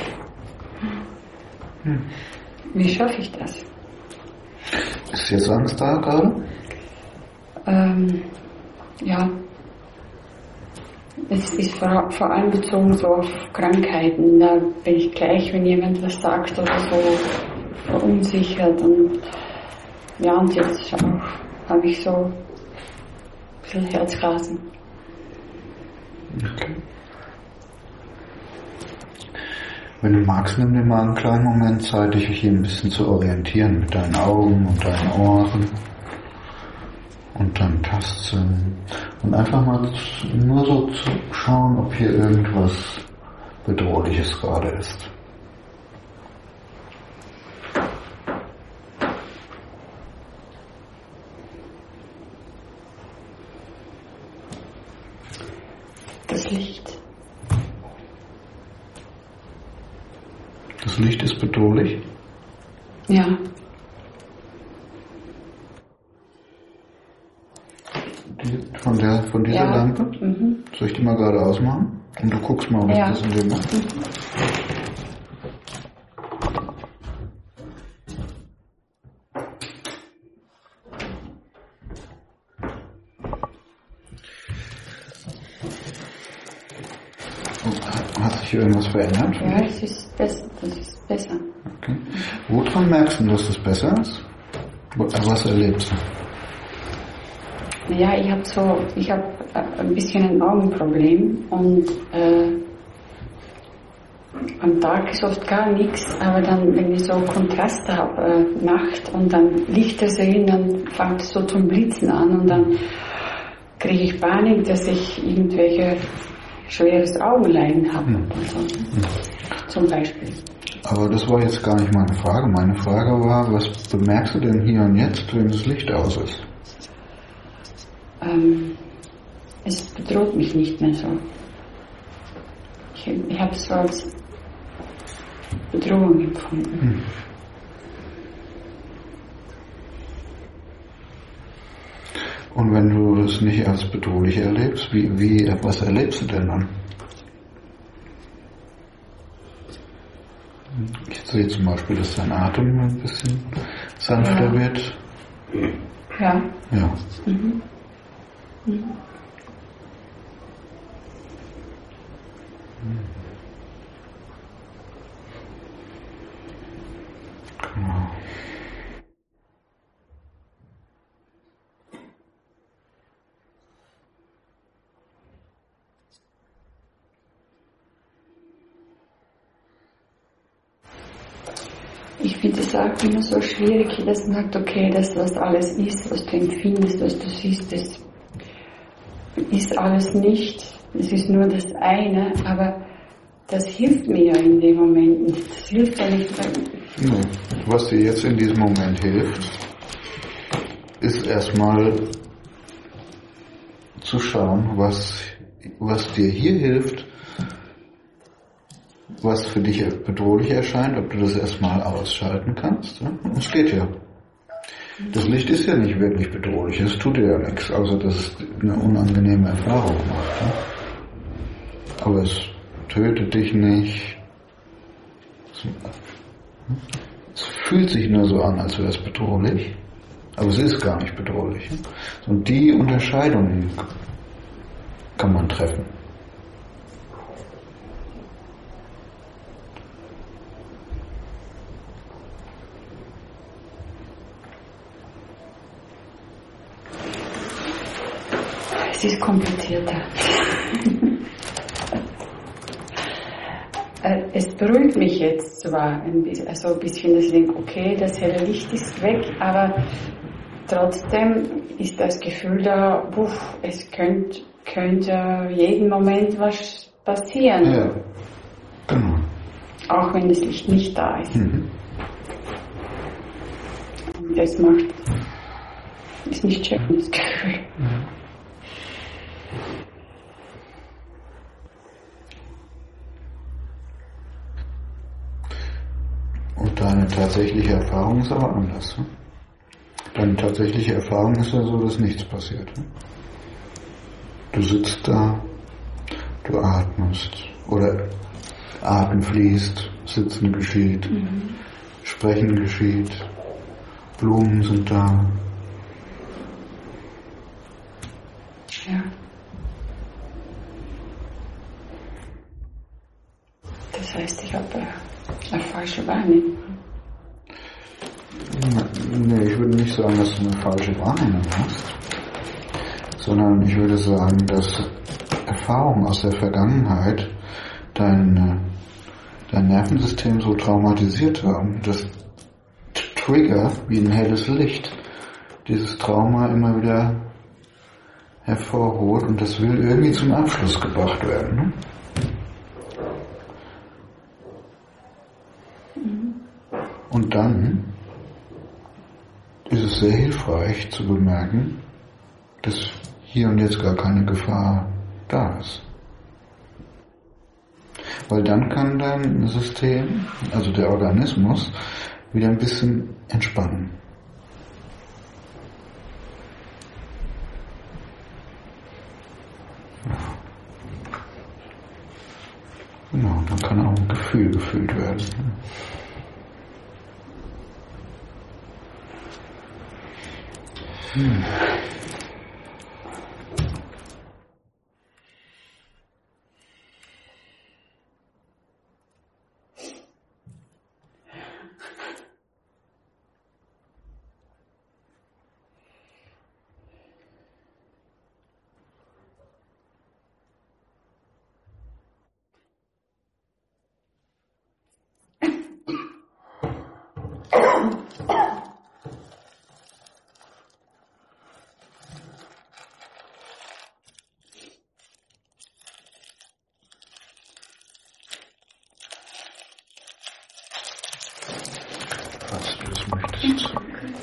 Speaker 1: Hm.
Speaker 5: Wie schaffe ich das?
Speaker 1: Ist jetzt Angst da gerade?
Speaker 5: Ähm, ja, es ist vor, vor allem bezogen so auf Krankheiten. Da bin ich gleich, wenn jemand was sagt oder so, verunsichert. Und ja, und jetzt auch habe ich so ein bisschen Herzrasen.
Speaker 1: Okay. Wenn du magst, nimm dir mal einen kleinen Moment Zeit, dich hier ein bisschen zu orientieren mit deinen Augen und deinen Ohren und deinem Tastsinn und einfach mal nur so zu schauen, ob hier irgendwas Bedrohliches gerade ist.
Speaker 5: Das Licht.
Speaker 1: Das Licht ist bedrohlich?
Speaker 5: Ja.
Speaker 1: Die, von, der, von dieser
Speaker 5: Ja.
Speaker 1: Lampe?
Speaker 5: Mhm.
Speaker 1: Soll ich die mal gerade ausmachen? Und du guckst mal, was
Speaker 5: Ja.
Speaker 1: das in dir macht? Und hat sich irgendwas verändert? für
Speaker 5: Ja,
Speaker 1: dich?
Speaker 5: es ist besser. Das ist besser.
Speaker 1: Okay. Woran merkst du, dass das besser ist? Was erlebst du?
Speaker 5: Ja, ich habe so, ich habe ein bisschen ein Augenproblem und äh, am Tag ist oft gar nichts, aber dann, wenn ich so Kontraste habe, äh, Nacht und dann Lichter sehen, dann fängt es so zum Blitzen an und dann kriege ich Panik, dass ich irgendwelche schweres Augenleiden habe.
Speaker 1: Hm.
Speaker 5: Also, zum Beispiel.
Speaker 1: Aber das war jetzt gar nicht meine Frage. Meine Frage war, was bemerkst du denn hier und jetzt, wenn das Licht aus ist?
Speaker 5: Ähm, es bedroht mich nicht mehr so. Ich, ich habe es so als Bedrohung empfunden.
Speaker 1: Hm. Und wenn du es nicht als bedrohlich erlebst, wie, wie, was erlebst du denn dann? Ich sehe zum Beispiel, dass dein Atem ein bisschen sanfter
Speaker 5: Ja.
Speaker 1: wird.
Speaker 5: Ja.
Speaker 1: Ja.
Speaker 5: Mhm. Mhm.
Speaker 1: Genau.
Speaker 5: Ich finde es auch immer so schwierig, dass man sagt, okay, das, was alles ist, was du empfindest, was du siehst, das ist alles nicht. Es ist nur das eine, aber das hilft mir ja in dem Moment nicht. Das hilft ja nicht.
Speaker 1: Nee. Was dir jetzt in diesem Moment hilft, ist erstmal zu schauen, was, was dir hier hilft, was für dich bedrohlich erscheint, ob du das erstmal ausschalten kannst. Ja? Es geht ja. Das Licht ist ja nicht wirklich bedrohlich, es tut dir ja nichts, außer dass es eine unangenehme Erfahrung macht. Ja? Aber es tötet dich nicht. Es fühlt sich nur so an, als wäre es bedrohlich, aber es ist gar nicht bedrohlich. Und die Unterscheidung kann man treffen.
Speaker 5: Es ist komplizierter. Es beruhigt mich jetzt zwar ein bisschen, also ein bisschen, dass ich denke, okay, das helle Licht ist weg, aber trotzdem ist das Gefühl da, puh, es könnte, könnte jeden Moment was passieren.
Speaker 1: Ja, genau.
Speaker 5: Auch wenn das Licht nicht da ist.
Speaker 1: Mhm.
Speaker 5: Das macht, ist nicht schön, das Gefühl.
Speaker 1: Mhm. Und deine tatsächliche Erfahrung ist aber anders. Ne? Deine tatsächliche Erfahrung ist ja so, dass nichts passiert. Ne? Du sitzt da, du atmest oder Atem fließt, Sitzen geschieht, mhm. Sprechen geschieht, Blumen sind da.
Speaker 5: Ja. Das heißt, ich habe eine falsche Wahrnehmung.
Speaker 1: Nee, ich würde nicht sagen, dass du eine falsche Wahrnehmung hast, sondern ich würde sagen, dass Erfahrungen aus der Vergangenheit dein, dein Nervensystem so traumatisiert haben, dass Trigger wie ein helles Licht dieses Trauma immer wieder hervorholt und das will irgendwie zum Abschluss gebracht werden. Ne? Mhm. Und dann ist es sehr hilfreich zu bemerken, dass hier und jetzt gar keine Gefahr da ist. Weil dann kann dein System, also der Organismus, wieder ein bisschen entspannen. Genau, dann kann auch ein Gefühl gefühlt werden. Hm. Was du das möchtest.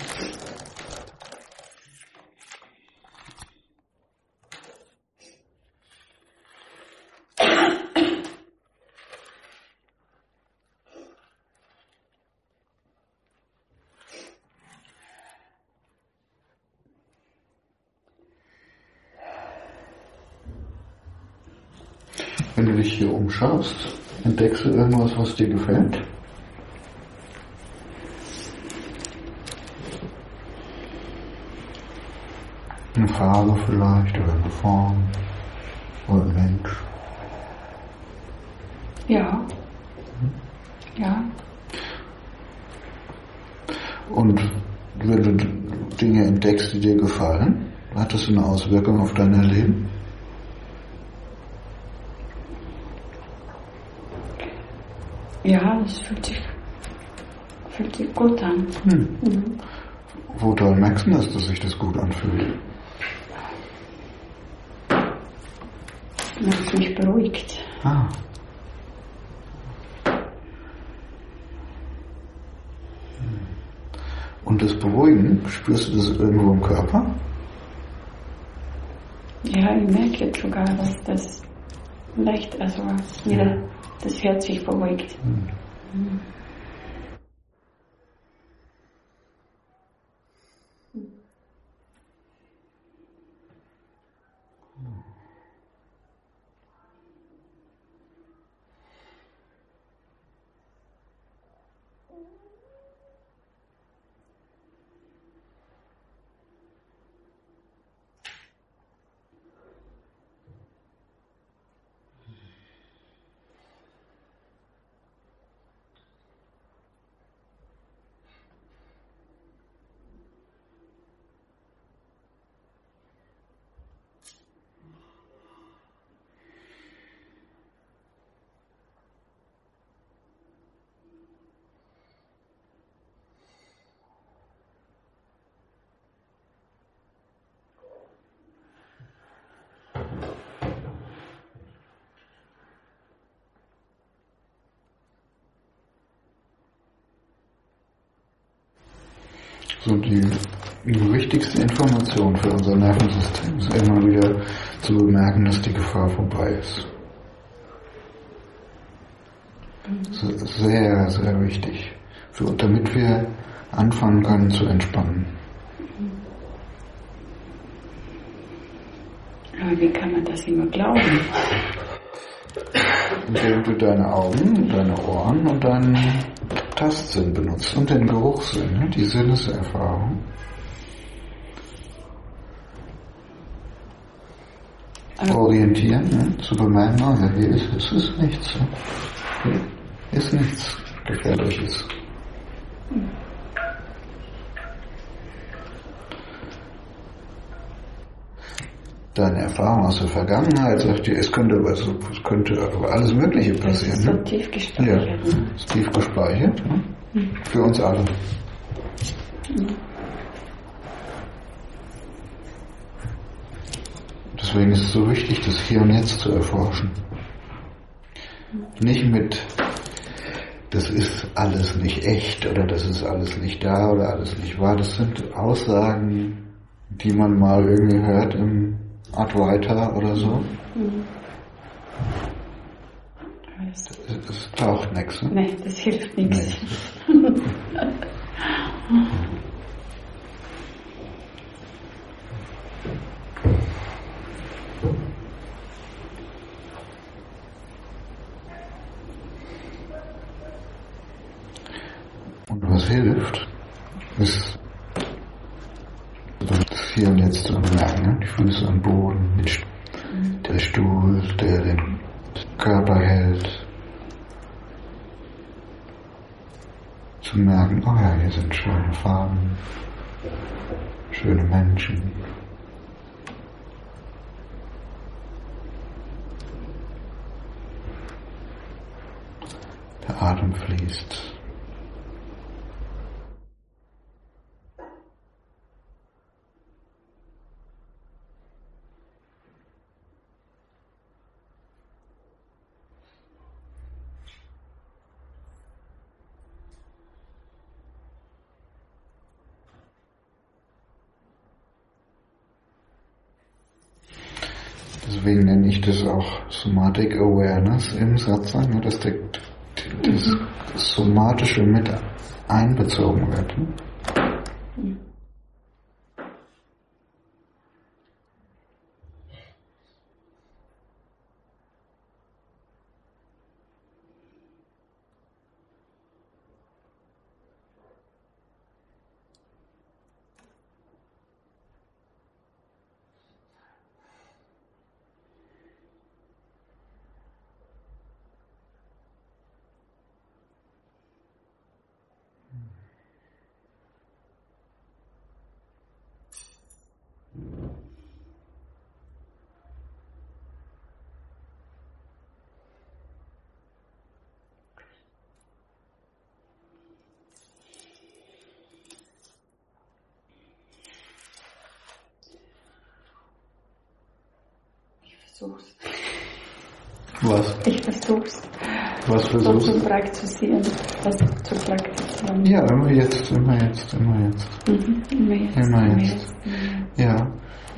Speaker 1: Wenn du dich hier umschaust, entdeckst du irgendwas, was dir gefällt? Eine Farbe vielleicht oder eine Form oder ein Mensch.
Speaker 5: Ja. Ja.
Speaker 1: Und wenn du Dinge entdeckst, die dir gefallen, hat das eine Auswirkung auf dein Leben?
Speaker 5: Ja, das fühlt sich, fühlt sich gut an.
Speaker 1: Hm.
Speaker 5: Mhm.
Speaker 1: Woran merkst du das, dass sich das gut anfühlt?
Speaker 5: Das mich beruhigt.
Speaker 1: Ah. Und das Beruhigen, spürst du das irgendwo im Körper?
Speaker 5: Ja, ich merke jetzt sogar, dass das leicht, also wieder das Herz sich beruhigt.
Speaker 1: Hm.
Speaker 5: Mhm.
Speaker 1: So die, die wichtigste Information für unser Nervensystem ist immer wieder zu bemerken, dass die Gefahr vorbei ist. Das ist sehr, sehr wichtig, für, damit wir anfangen können zu entspannen.
Speaker 5: Aber wie kann man das immer glauben?
Speaker 1: Indem du deine Augen, deine Ohren und deinen Tastsinn benutzt und den Geruchssinn, ne? Die Sinneserfahrung.
Speaker 5: Aber
Speaker 1: orientieren, ne? Zu bemerken, oh ja, hier ist es ist nichts. Okay. ist nichts Gefährliches. Deine Erfahrung aus der Vergangenheit sagt dir, es könnte, also, es könnte alles Mögliche passieren.
Speaker 5: Das ist so
Speaker 1: ne?
Speaker 5: tief gespeichert.
Speaker 1: Ja, ist tief gespeichert. Ne? Mhm. Für uns alle. Mhm. Deswegen ist es so wichtig, das Hier und Jetzt zu erforschen. Nicht mit, das ist alles nicht echt oder das ist alles nicht da oder alles nicht wahr. Das sind Aussagen, die man mal irgendwie hört im Advaita oder so.
Speaker 5: Mhm.
Speaker 1: Das, das taucht nichts. Ne?
Speaker 5: Nein, das hilft nichts.
Speaker 1: Nee. Und was hilft, ist das Hier und Jetzt zu merken, ne? Die Füße am Boden, der Stuhl, der den Körper hält. Zu merken, oh ja, hier sind schöne Farben, schöne Menschen. Der Atem fließt. Deswegen nenne ich das auch Somatic Awareness im Satsang, dass der, das Somatische mit einbezogen wird.
Speaker 5: Versuch's.
Speaker 1: Was?
Speaker 5: Ich versuch's.
Speaker 1: Was
Speaker 5: So
Speaker 1: versuchst
Speaker 5: zu
Speaker 1: du?
Speaker 5: praktizieren. Das zu praktizieren.
Speaker 1: Ja, immer jetzt, immer jetzt, immer jetzt.
Speaker 5: Mhm. Immer jetzt.
Speaker 1: Immer
Speaker 5: Immer
Speaker 1: jetzt.
Speaker 5: jetzt. Mhm.
Speaker 1: Ja.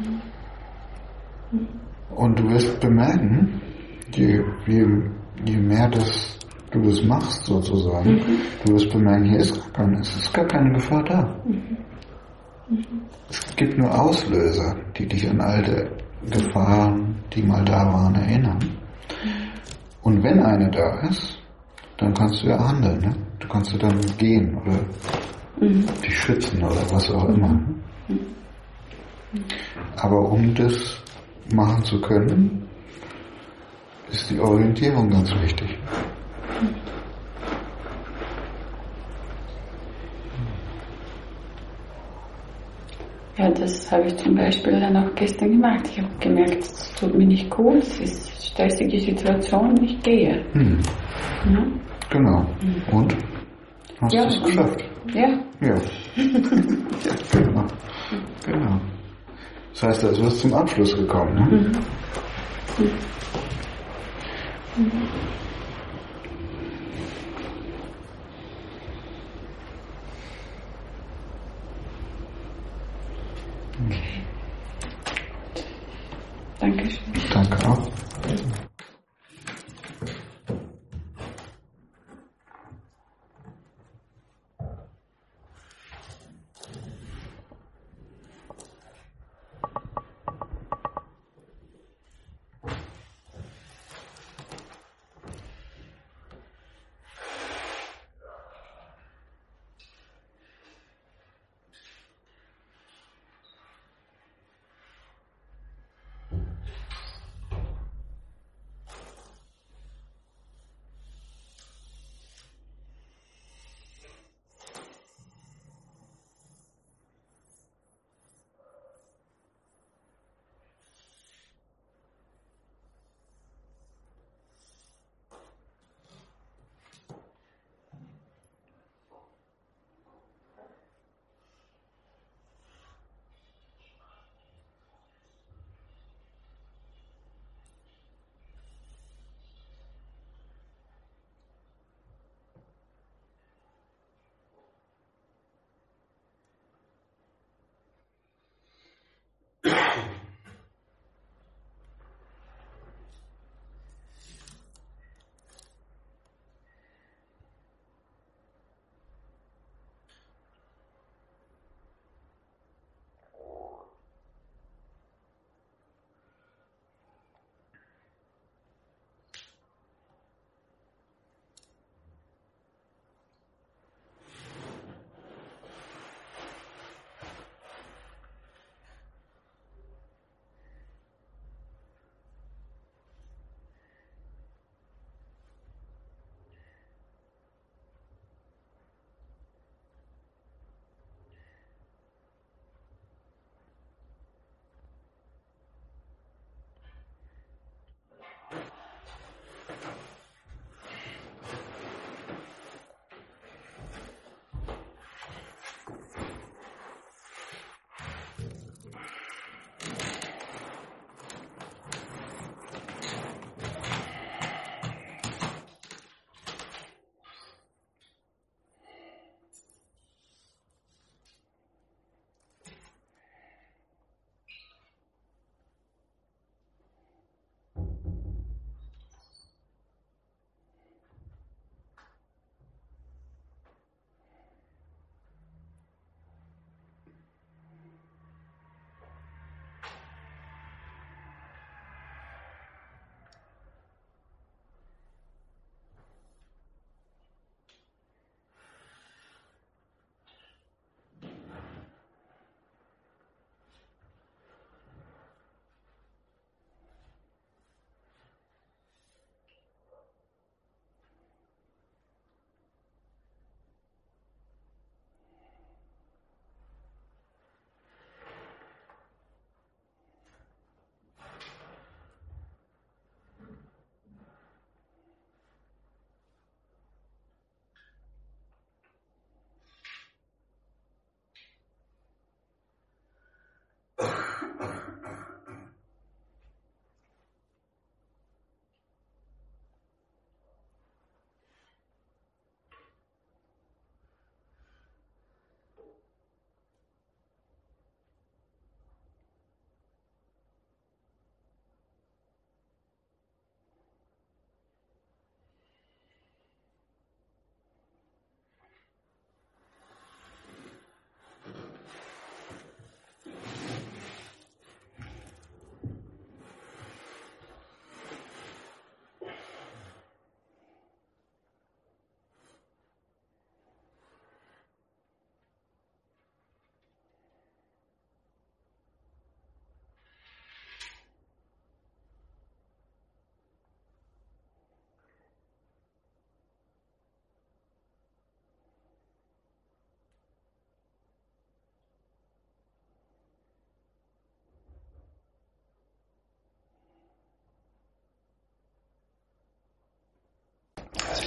Speaker 1: Und du wirst bemerken, je, je, je mehr das, du das machst sozusagen,
Speaker 5: Mhm.
Speaker 1: du wirst bemerken, hier ist gar keine, es ist gar keine Gefahr da.
Speaker 5: Mhm. Mhm.
Speaker 1: Es gibt nur Auslöser, die dich an alte Gefahren, die mal da waren, erinnern. Und wenn eine da ist, dann kannst du ja handeln. Ne? Du kannst ja dann gehen oder
Speaker 5: Mhm.
Speaker 1: dich schützen oder was auch immer.
Speaker 5: Mhm.
Speaker 1: Aber um das machen zu können, ist die Orientierung ganz wichtig.
Speaker 5: Ja, das habe ich zum Beispiel dann auch gestern gemacht. Ich habe gemerkt, es tut mir nicht gut, es ist eine stressige Situation, ich gehe.
Speaker 1: Hm.
Speaker 5: Ja.
Speaker 1: Genau. Und? Hast
Speaker 5: Ja,
Speaker 1: du es geschafft?
Speaker 5: Ja.
Speaker 1: Ja. Ja, genau. Genau. Das heißt, da ist was zum Abschluss gekommen. Ne?
Speaker 5: Mhm. Mhm. Okay. Dankeschön.
Speaker 1: Danke auch.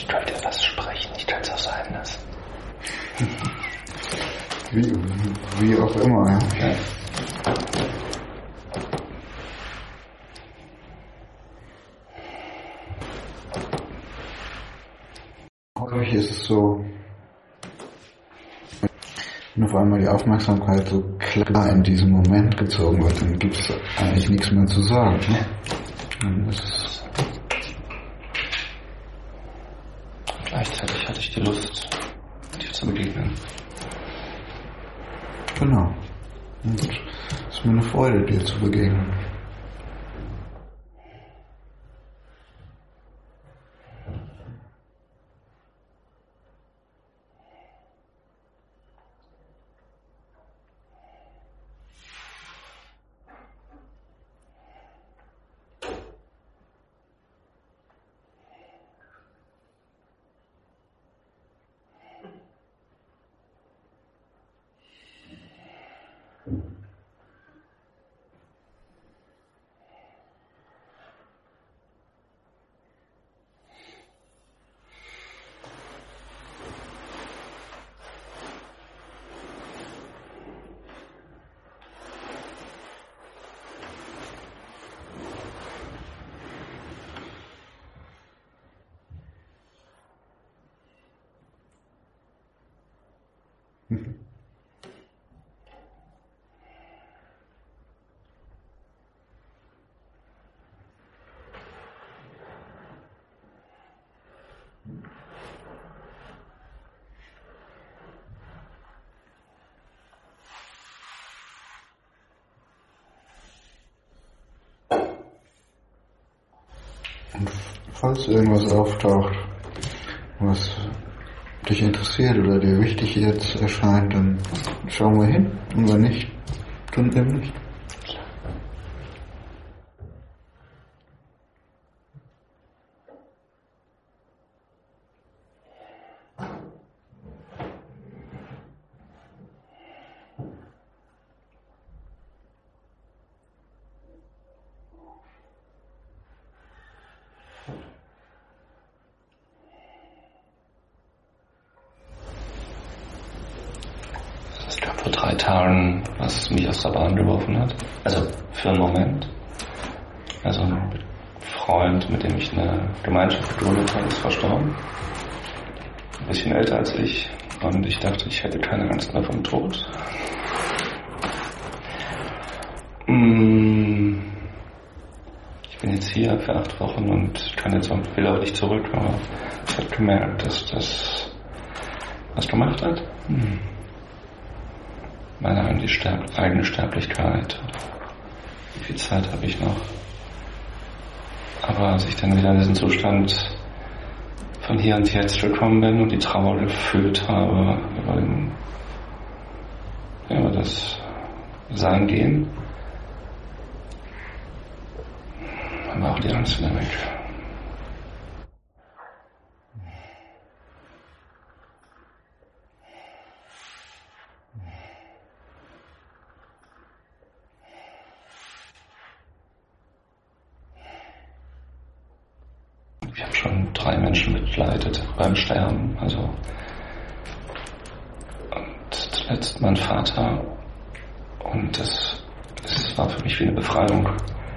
Speaker 2: Ich könnte was sprechen, ich könnte es auch sein lassen.
Speaker 1: Wie, wie auch immer, ja.
Speaker 2: Ja.
Speaker 1: Häufig ist es so, wenn auf einmal die Aufmerksamkeit so klar in diesen Moment gezogen wird, dann gibt es eigentlich nichts mehr zu sagen. Ne? Dann ist es
Speaker 2: Gleichzeitig hatte ich die Lust, dir zu begegnen.
Speaker 1: Genau. Und es ist mir eine Freude, dir zu begegnen. Und falls irgendwas auftaucht, was dich interessiert oder dir wichtig jetzt erscheint, dann schauen wir hin. Und wenn nicht, dann eben nicht.
Speaker 2: Es gab vor drei Tagen, was mich aus der Bahn geworfen hat. Also für einen Moment. Also ein Freund, mit dem ich eine Gemeinschaft gegründet habe, ist verstorben. Ein bisschen älter als ich. Und ich dachte, ich hätte keine Angst mehr vom Tod. Ich bin jetzt hier für acht Wochen und kann jetzt auch, will auch nicht zurück, aber ich habe gemerkt, dass das was gemacht hat. Hm. Meine eigene, Sterb- eigene Sterblichkeit. Wie viel Zeit habe ich noch? Aber als ich dann wieder in diesen Zustand von hier und jetzt gekommen bin und die Trauer gefühlt habe über, den, über das Sein gehen, dann war auch die Angst wieder weg. Ich habe schon drei Menschen begleitet beim Sterben, also und zuletzt mein Vater, und das, das war für mich wie eine Befreiung,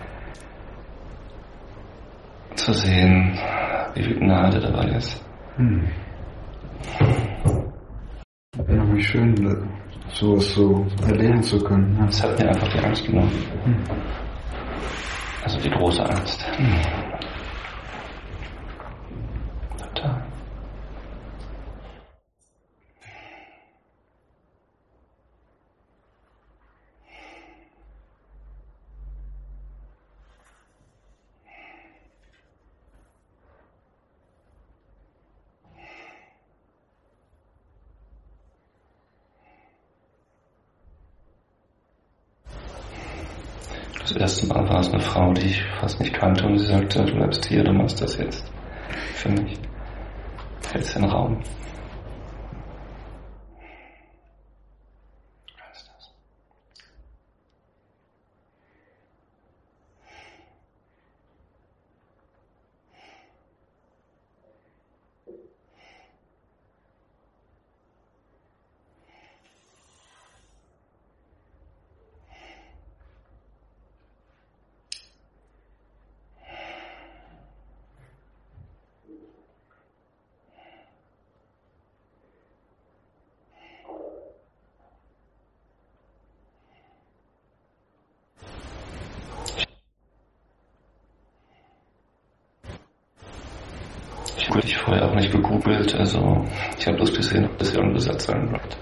Speaker 2: zu sehen, wie viel Gnade dabei ist.
Speaker 1: Hm. Ja, wie schön, sowas so erleben zu können. Ja.
Speaker 2: Das hat mir einfach die Angst genommen.
Speaker 1: Hm.
Speaker 2: Also die große Angst. Hm. Total. Das erste Mal war es eine Frau, die ich fast nicht kannte, und sie sagte, du bleibst hier, du machst das jetzt für mich. Hältst den Raum. Du kannst das.
Speaker 6: gegoogelt. Ich vorher auch nicht gegoogelt, also ich habe bloß gesehen, ob das irgendein Satz sein wird.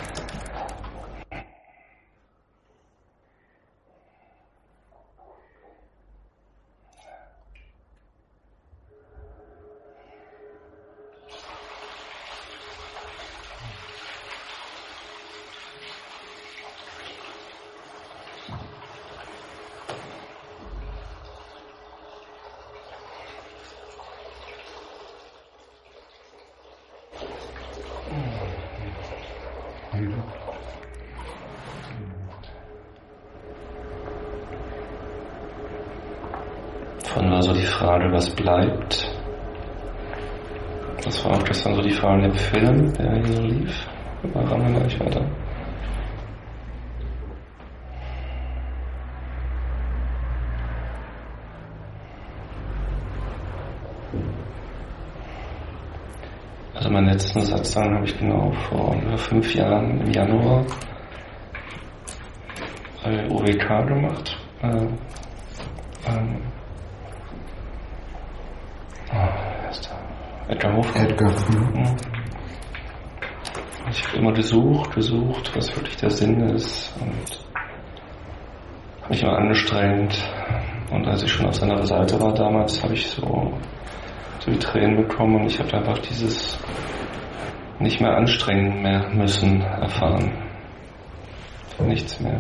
Speaker 6: Von war so die Frage, was bleibt. Das war auch gestern so die Frage in dem Film, der hier so lief. Da waren wir gleich weiter. Also meinen letzten Satz dann habe ich genau vor über fünf Jahren im Januar bei O W K gemacht. Äh, ähm, oh, ist der? Edgar Hofmann.
Speaker 1: Edgar.
Speaker 6: Ja. Ich habe immer gesucht, gesucht, was wirklich der Sinn ist und habe mich immer angestrengt. Und als ich schon auf seiner Seite war damals, habe ich so so die Tränen bekommen und ich habe einfach dieses nicht mehr anstrengen mehr müssen erfahren. Nichts mehr.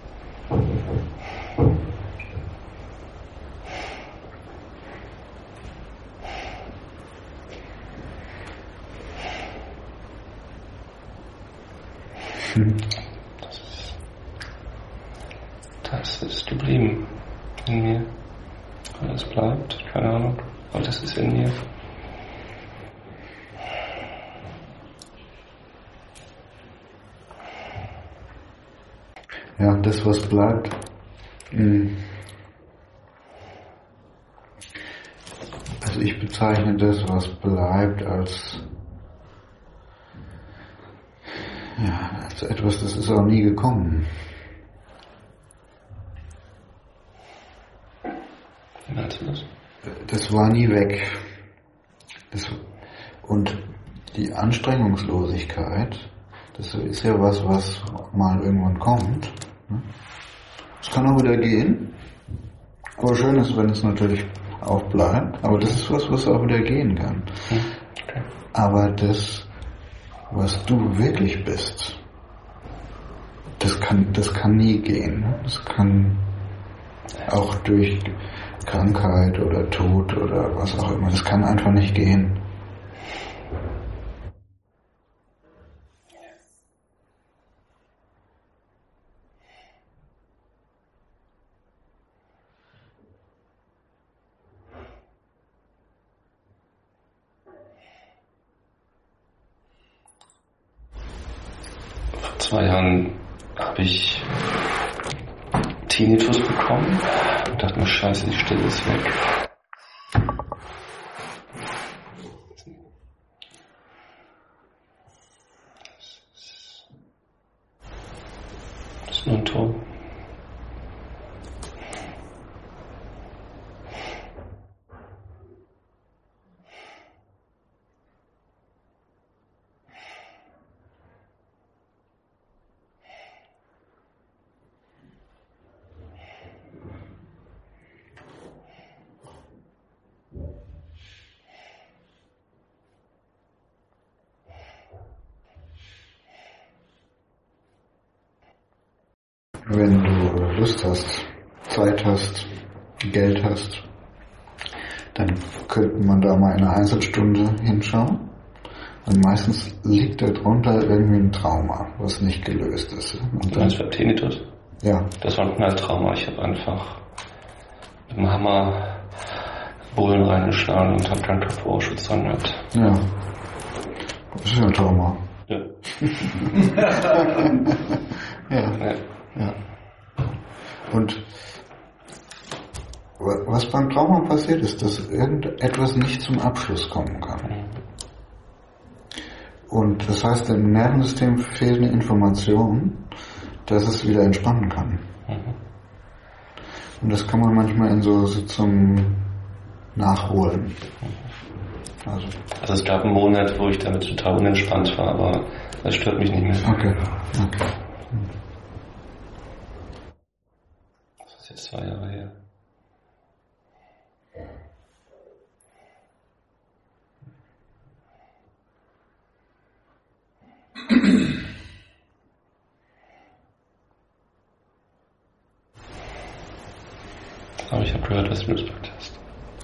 Speaker 1: Hm.
Speaker 6: Das ist, das ist geblieben in mir. Weil es bleibt, keine Ahnung. Aber das ist in mir.
Speaker 1: Ja, das, was bleibt. Also ich bezeichne das, was bleibt, als, ja, als etwas, das ist auch nie gekommen.
Speaker 6: Wie meinst du das?
Speaker 1: Das war nie weg. Das, und die Anstrengungslosigkeit, das ist ja was, was mal irgendwann kommt. Es kann auch wieder gehen. Aber schön ist, wenn es natürlich auch bleibt. Aber das ist was, was auch wieder gehen kann.
Speaker 6: Okay.
Speaker 1: Aber das, was du wirklich bist, das kann, das kann nie gehen. Das kann auch durch Krankheit oder Tod oder was auch immer. Das kann einfach nicht gehen.
Speaker 6: Vor zwei Jahren habe ich Tinnitus bekommen und dachte mir, scheiße, die Stille ist weg. Das ist nur ein Ton.
Speaker 1: Wenn du Lust hast, Zeit hast, Geld hast, dann könnte man da mal in einer Einzelstunde hinschauen. Und meistens liegt darunter irgendwie ein Trauma, was nicht gelöst ist. Und
Speaker 6: Du meinst beim Tinnitus?
Speaker 1: ja,
Speaker 6: Das war ein Knalltrauma. Ich habe einfach mit dem Hammer Bullen reingeschlagen und habe keinen Kopfohrschutz dran gehabt.
Speaker 1: ja. Das ist ja ein Trauma.
Speaker 6: Ja.
Speaker 1: Ja.
Speaker 6: Ja.
Speaker 1: Ja. Und was beim Trauma passiert ist, dass irgendetwas nicht zum Abschluss kommen kann. Und das heißt, dem Nervensystem fehlt eine Information, dass es wieder entspannen kann. Und das kann man manchmal in so Sitzungen nachholen. Also,
Speaker 6: Also es gab einen Monat, wo ich damit total unentspannt war, aber das stört mich nicht mehr.
Speaker 1: okay, okay.
Speaker 6: Das ist jetzt zwei Jahre her. Aber ich habe gehört, dass du Respekt hast.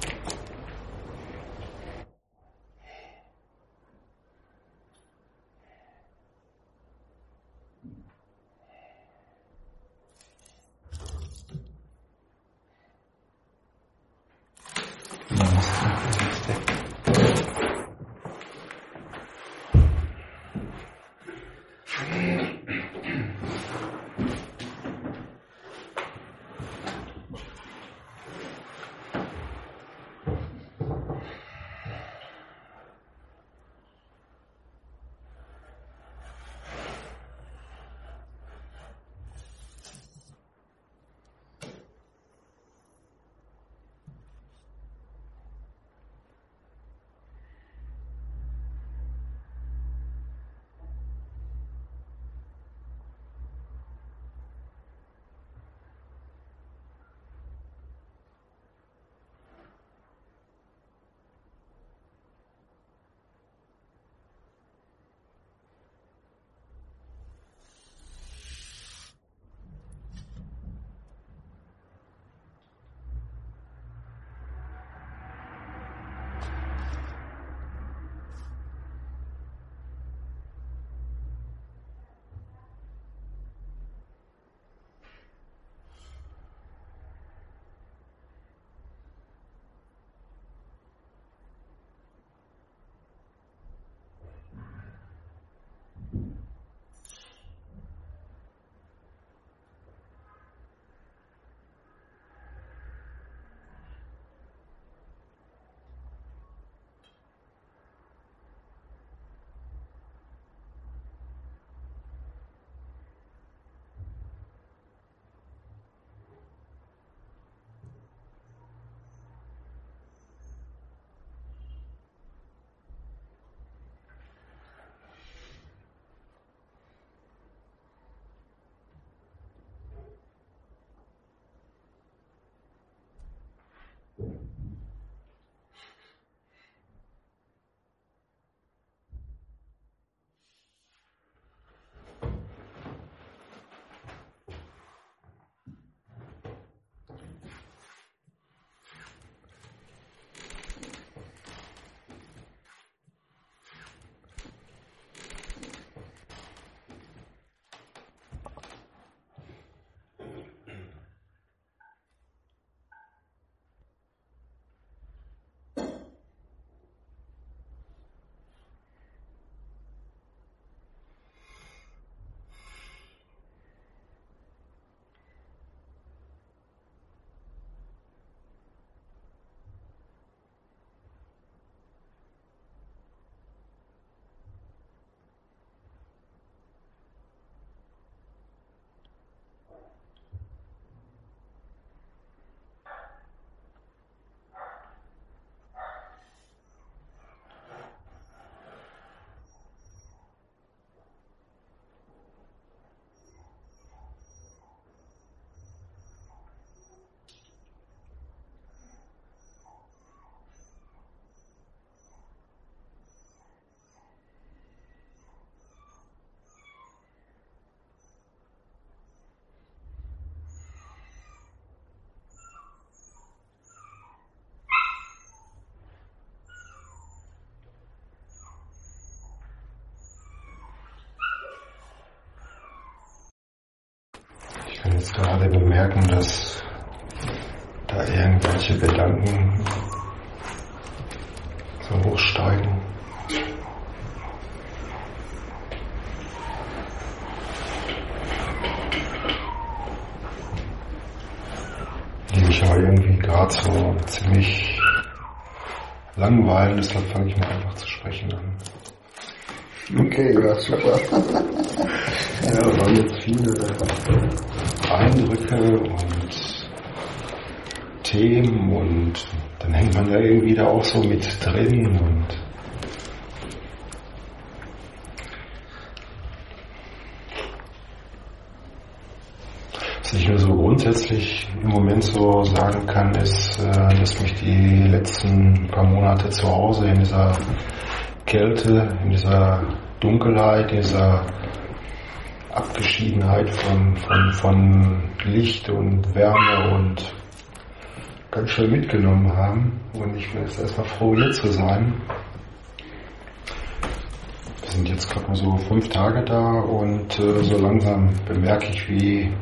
Speaker 2: Ich kann jetzt gerade bemerken, dass da irgendwelche Gedanken so hochsteigen. Die mich aber irgendwie gerade so ziemlich langweilen, deshalb fange ich mal einfach zu sprechen an.
Speaker 1: Okay, ja, super.
Speaker 2: Ja, da waren jetzt viele Eindrücke und Themen und
Speaker 7: dann hängt man da irgendwie da auch so mit drin und was ich nur so grundsätzlich im Moment so sagen kann, ist, dass mich die letzten paar Monate zu Hause in dieser Kälte, in dieser Dunkelheit, in dieser Abgeschiedenheit von, von, von Licht und Wärme und ganz schön mitgenommen haben. Und ich bin jetzt erstmal froh, hier zu sein. Wir sind jetzt gerade mal so fünf Tage da und äh, so langsam bemerke ich, wie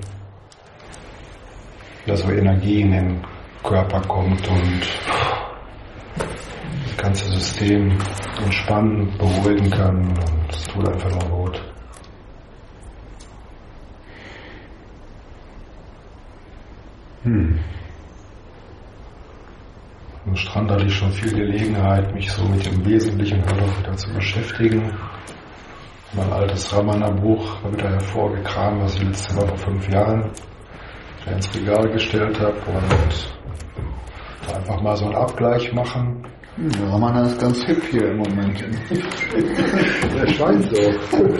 Speaker 7: ja, so Energie in den Körper kommt und das ganze System entspannen, beruhigen kann und es tut einfach nur gut. Hm. Am Strand hatte ich schon viel Gelegenheit, mich so mit dem Wesentlichen halt auch wieder zu beschäftigen. Mein altes Ramana-Buch habe ich da hervorgekramt, was ich letzte Mal vor fünf Jahren ins Regal gestellt habe und da einfach mal so einen Abgleich machen.
Speaker 1: Der Ramana ist ganz hip hier im Moment.
Speaker 7: Der scheint so.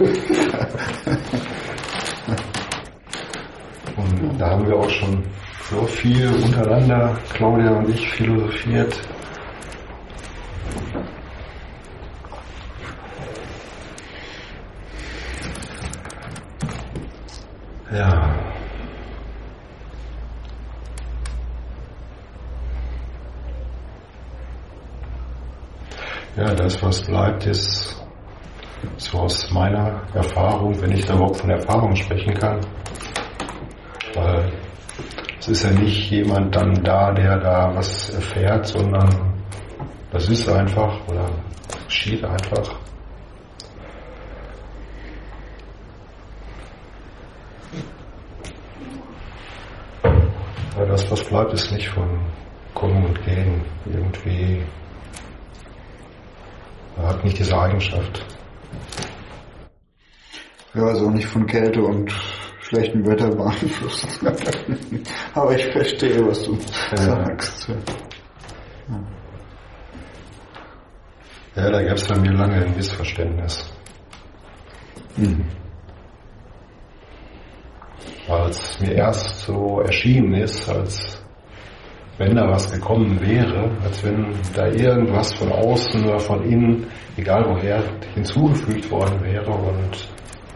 Speaker 7: Und da haben wir auch schon so viel untereinander, Claudia und ich, philosophiert. Ja. Ja, das, was bleibt, ist so aus meiner Erfahrung, wenn ich da überhaupt von Erfahrung sprechen kann, weil es ist ja nicht jemand dann da, der da was erfährt, sondern das ist einfach oder geschieht einfach. Aber das, was bleibt, ist nicht von Kommen und Gehen irgendwie. Er hat nicht diese Eigenschaft.
Speaker 1: Ja, also nicht von Kälte und schlechtem Wetter beeinflusst. Aber ich verstehe, was du ja. sagst. Ja,
Speaker 7: ja da gab es bei mir lange ein Missverständnis. Mhm. Weil es mir erst so erschienen ist, als wenn da was gekommen wäre, als wenn da irgendwas von außen oder von innen, egal woher, hinzugefügt worden wäre und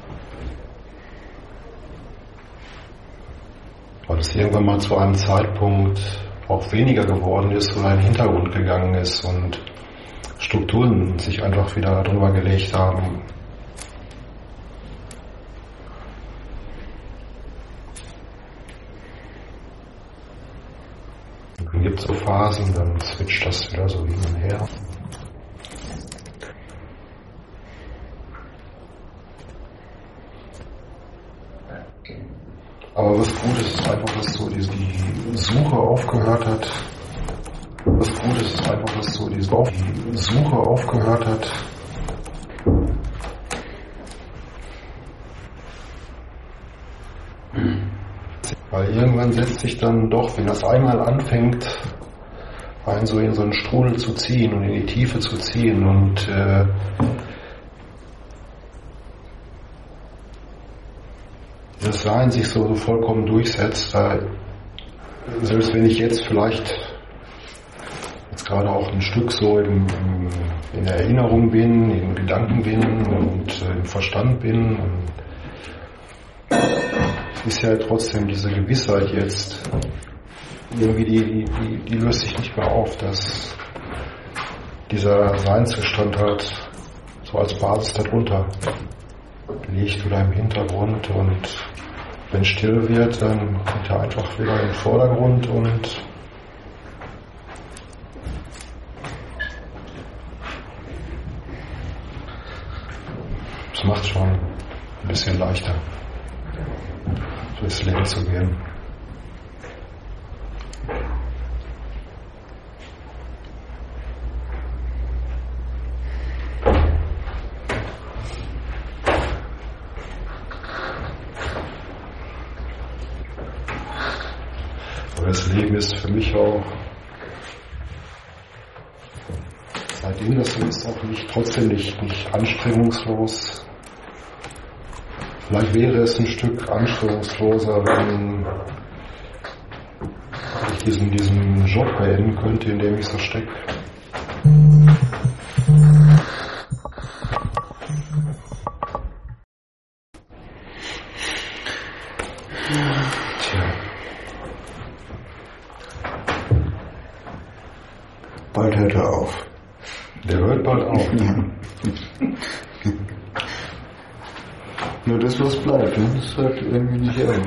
Speaker 7: weil es irgendwann mal zu einem Zeitpunkt auch weniger geworden ist oder in den Hintergrund gegangen ist und Strukturen sich einfach wieder drüber gelegt haben. Dann gibt es so Phasen, dann switcht das wieder so hin und her. Aber was gut ist, ist einfach, dass so die, die Suche aufgehört hat. Was gut ist, ist einfach, dass so die Suche aufgehört hat. Weil irgendwann setzt sich dann doch, wenn das einmal anfängt, einen so in so einen Strudel zu ziehen und in die Tiefe zu ziehen und äh, das Sein sich so, so vollkommen durchsetzt, da, selbst wenn ich jetzt vielleicht jetzt gerade auch ein Stück so im, im, in der Erinnerung bin, in Gedanken bin und äh, im Verstand bin, und ist ja trotzdem diese Gewissheit jetzt, irgendwie die, die, die löst sich nicht mehr auf, dass dieser Seinszustand halt so als Basis darunter liegt oder im Hintergrund, und wenn still wird, dann kommt er einfach wieder in den Vordergrund und das macht schon ein bisschen leichter, durchs Leben zu gehen. Aber das Leben ist für mich auch seitdem das so ist, auch nicht, trotzdem nicht, nicht anstrengungslos. Vielleicht wäre es ein Stück anstrengungsloser, wenn ich diesen, diesen Job beenden könnte, in dem ich so stecke. Tja.
Speaker 1: Bald hört er auf.
Speaker 7: Der hört bald auf.
Speaker 1: Ja. Nur das, was bleibt, ne? Das hört irgendwie nicht auf.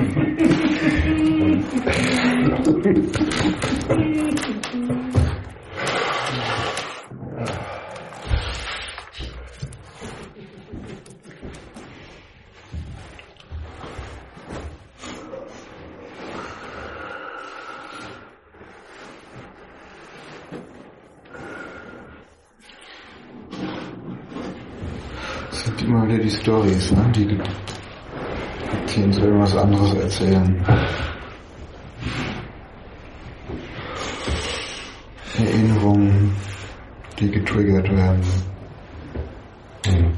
Speaker 1: Es sind immer wieder die Storys, ne? Die, die uns irgendwas anderes erzählen. Erinnerungen, die getriggert werden.
Speaker 7: Mhm.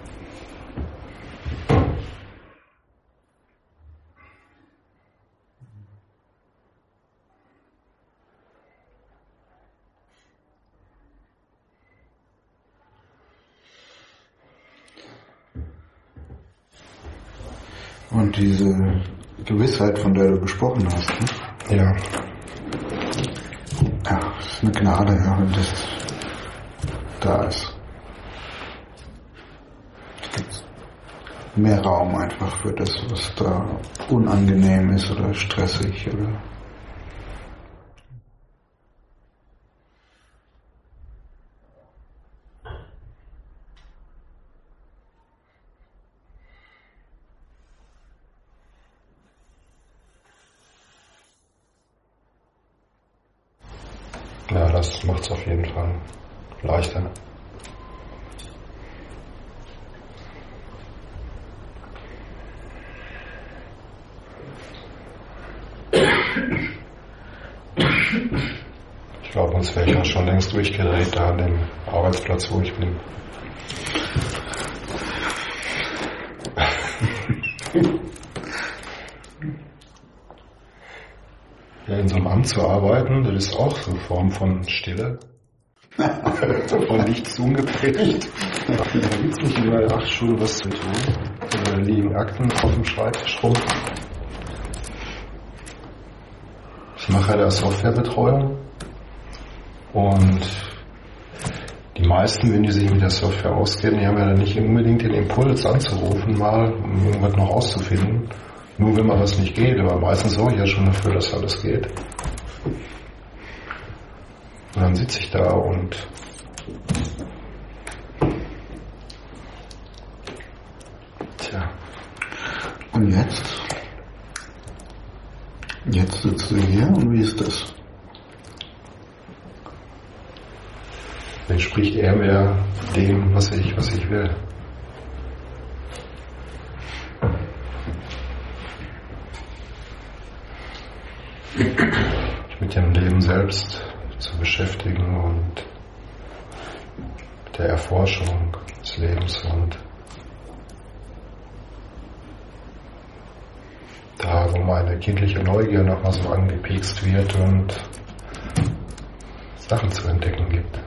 Speaker 1: Und diese Gewissheit, von der du gesprochen hast, ne?
Speaker 7: Ja.
Speaker 1: Ja, das ist eine Gnade, ja, wenn das da ist. Es gibt mehr Raum einfach für das, was da unangenehm ist oder stressig oder.
Speaker 7: Ja, das macht es auf jeden Fall leichter. Ich glaube, uns wäre ich auch schon längst durchgedreht da an dem Arbeitsplatz, wo ich bin. Ja, in so einem Amt zu arbeiten, das ist auch so eine Form von Stille. Von nichts ungeprägt. Da gibt es nicht in der acht Stunden was zu tun. Da liegen Akten auf dem Schreibtisch rum. Ich mache ja da Softwarebetreuung. Und die meisten, wenn die sich mit der Software auskennen, die haben ja dann nicht unbedingt den Impuls anzurufen, mal, um irgendwas noch auszufinden. Nur wenn mal was nicht geht, aber meistens sorge ich ja schon dafür, dass alles geht. Und dann sitze ich da und tja.
Speaker 1: Und jetzt? Jetzt sitzt du hier und wie ist das?
Speaker 7: Entspricht eher mehr dem, was ich, was ich will. Mit dem Leben selbst zu beschäftigen und mit der Erforschung des Lebens und da, wo meine kindliche Neugier nochmal so angepikst wird und Sachen zu entdecken gibt.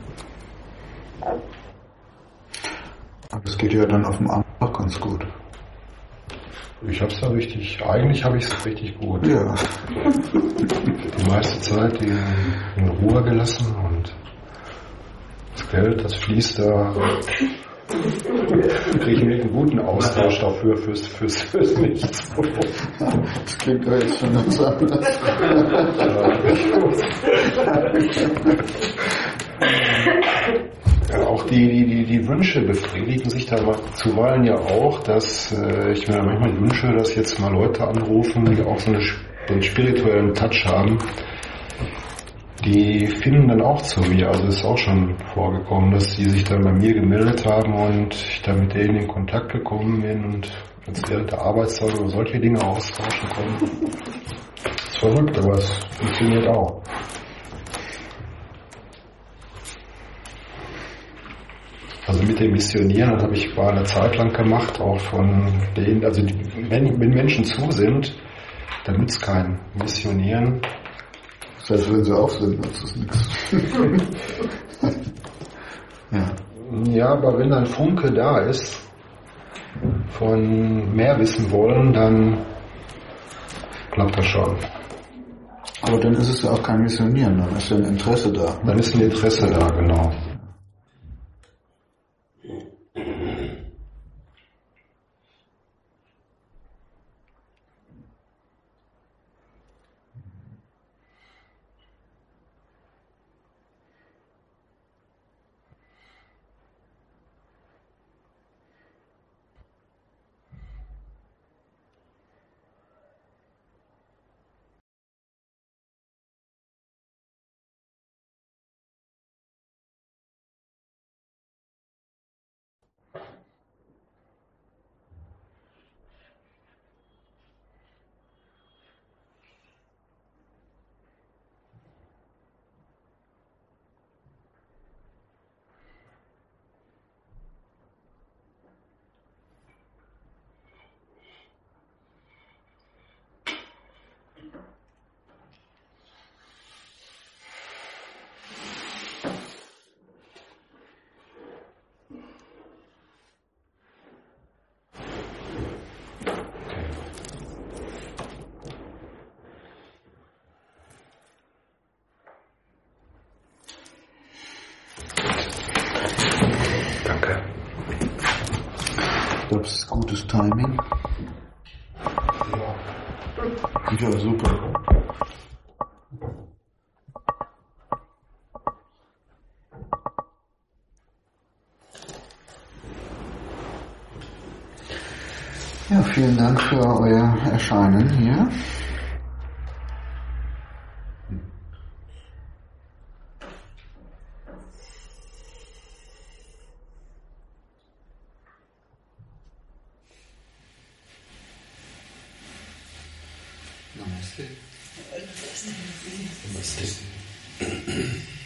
Speaker 1: Aber das geht ja dann auf dem Amt auch ganz gut.
Speaker 7: Ich hab's da richtig, eigentlich habe ich es richtig gut.
Speaker 1: Ja.
Speaker 7: Die meiste Zeit in, in Ruhe gelassen und das Geld, das fließt da. Kriege ich einen guten Austausch dafür fürs, fürs, fürs Nichts.
Speaker 1: Das klingt ja jetzt schon ganz anders. Ja, auch die, die, die, die Wünsche befriedigen sich da zuweilen ja auch, dass äh, ich mir manchmal wünsche, dass jetzt mal Leute anrufen, die auch so, eine, so einen spirituellen Touch haben. Die finden dann auch zu mir. Also es ist auch schon vorgekommen, dass die sich dann bei mir gemeldet haben und ich dann mit denen in Kontakt gekommen bin und jetzt während der Arbeitszeit über solche Dinge austauschen konnten. Das ist verrückt, aber es funktioniert auch.
Speaker 7: Also mit dem Missionieren, das habe ich mal eine Zeit lang gemacht, auch von denen, also die, wenn, wenn Menschen zu sind, dann nützt kein Missionieren.
Speaker 1: Das heißt, wenn sie auf sind, nützt es nichts. Ja.
Speaker 7: Ja, aber wenn ein Funke da ist, von mehr wissen wollen, dann klappt das schon.
Speaker 1: Aber dann ist es ja auch kein Missionieren, dann ist ja ein Interesse da.
Speaker 7: Dann ist ein Interesse da, genau.
Speaker 6: Danke.
Speaker 1: Ich glaube, es ist gutes Timing. Ja, super. Ja, vielen Dank für euer Erscheinen hier. Namaste. Namaste.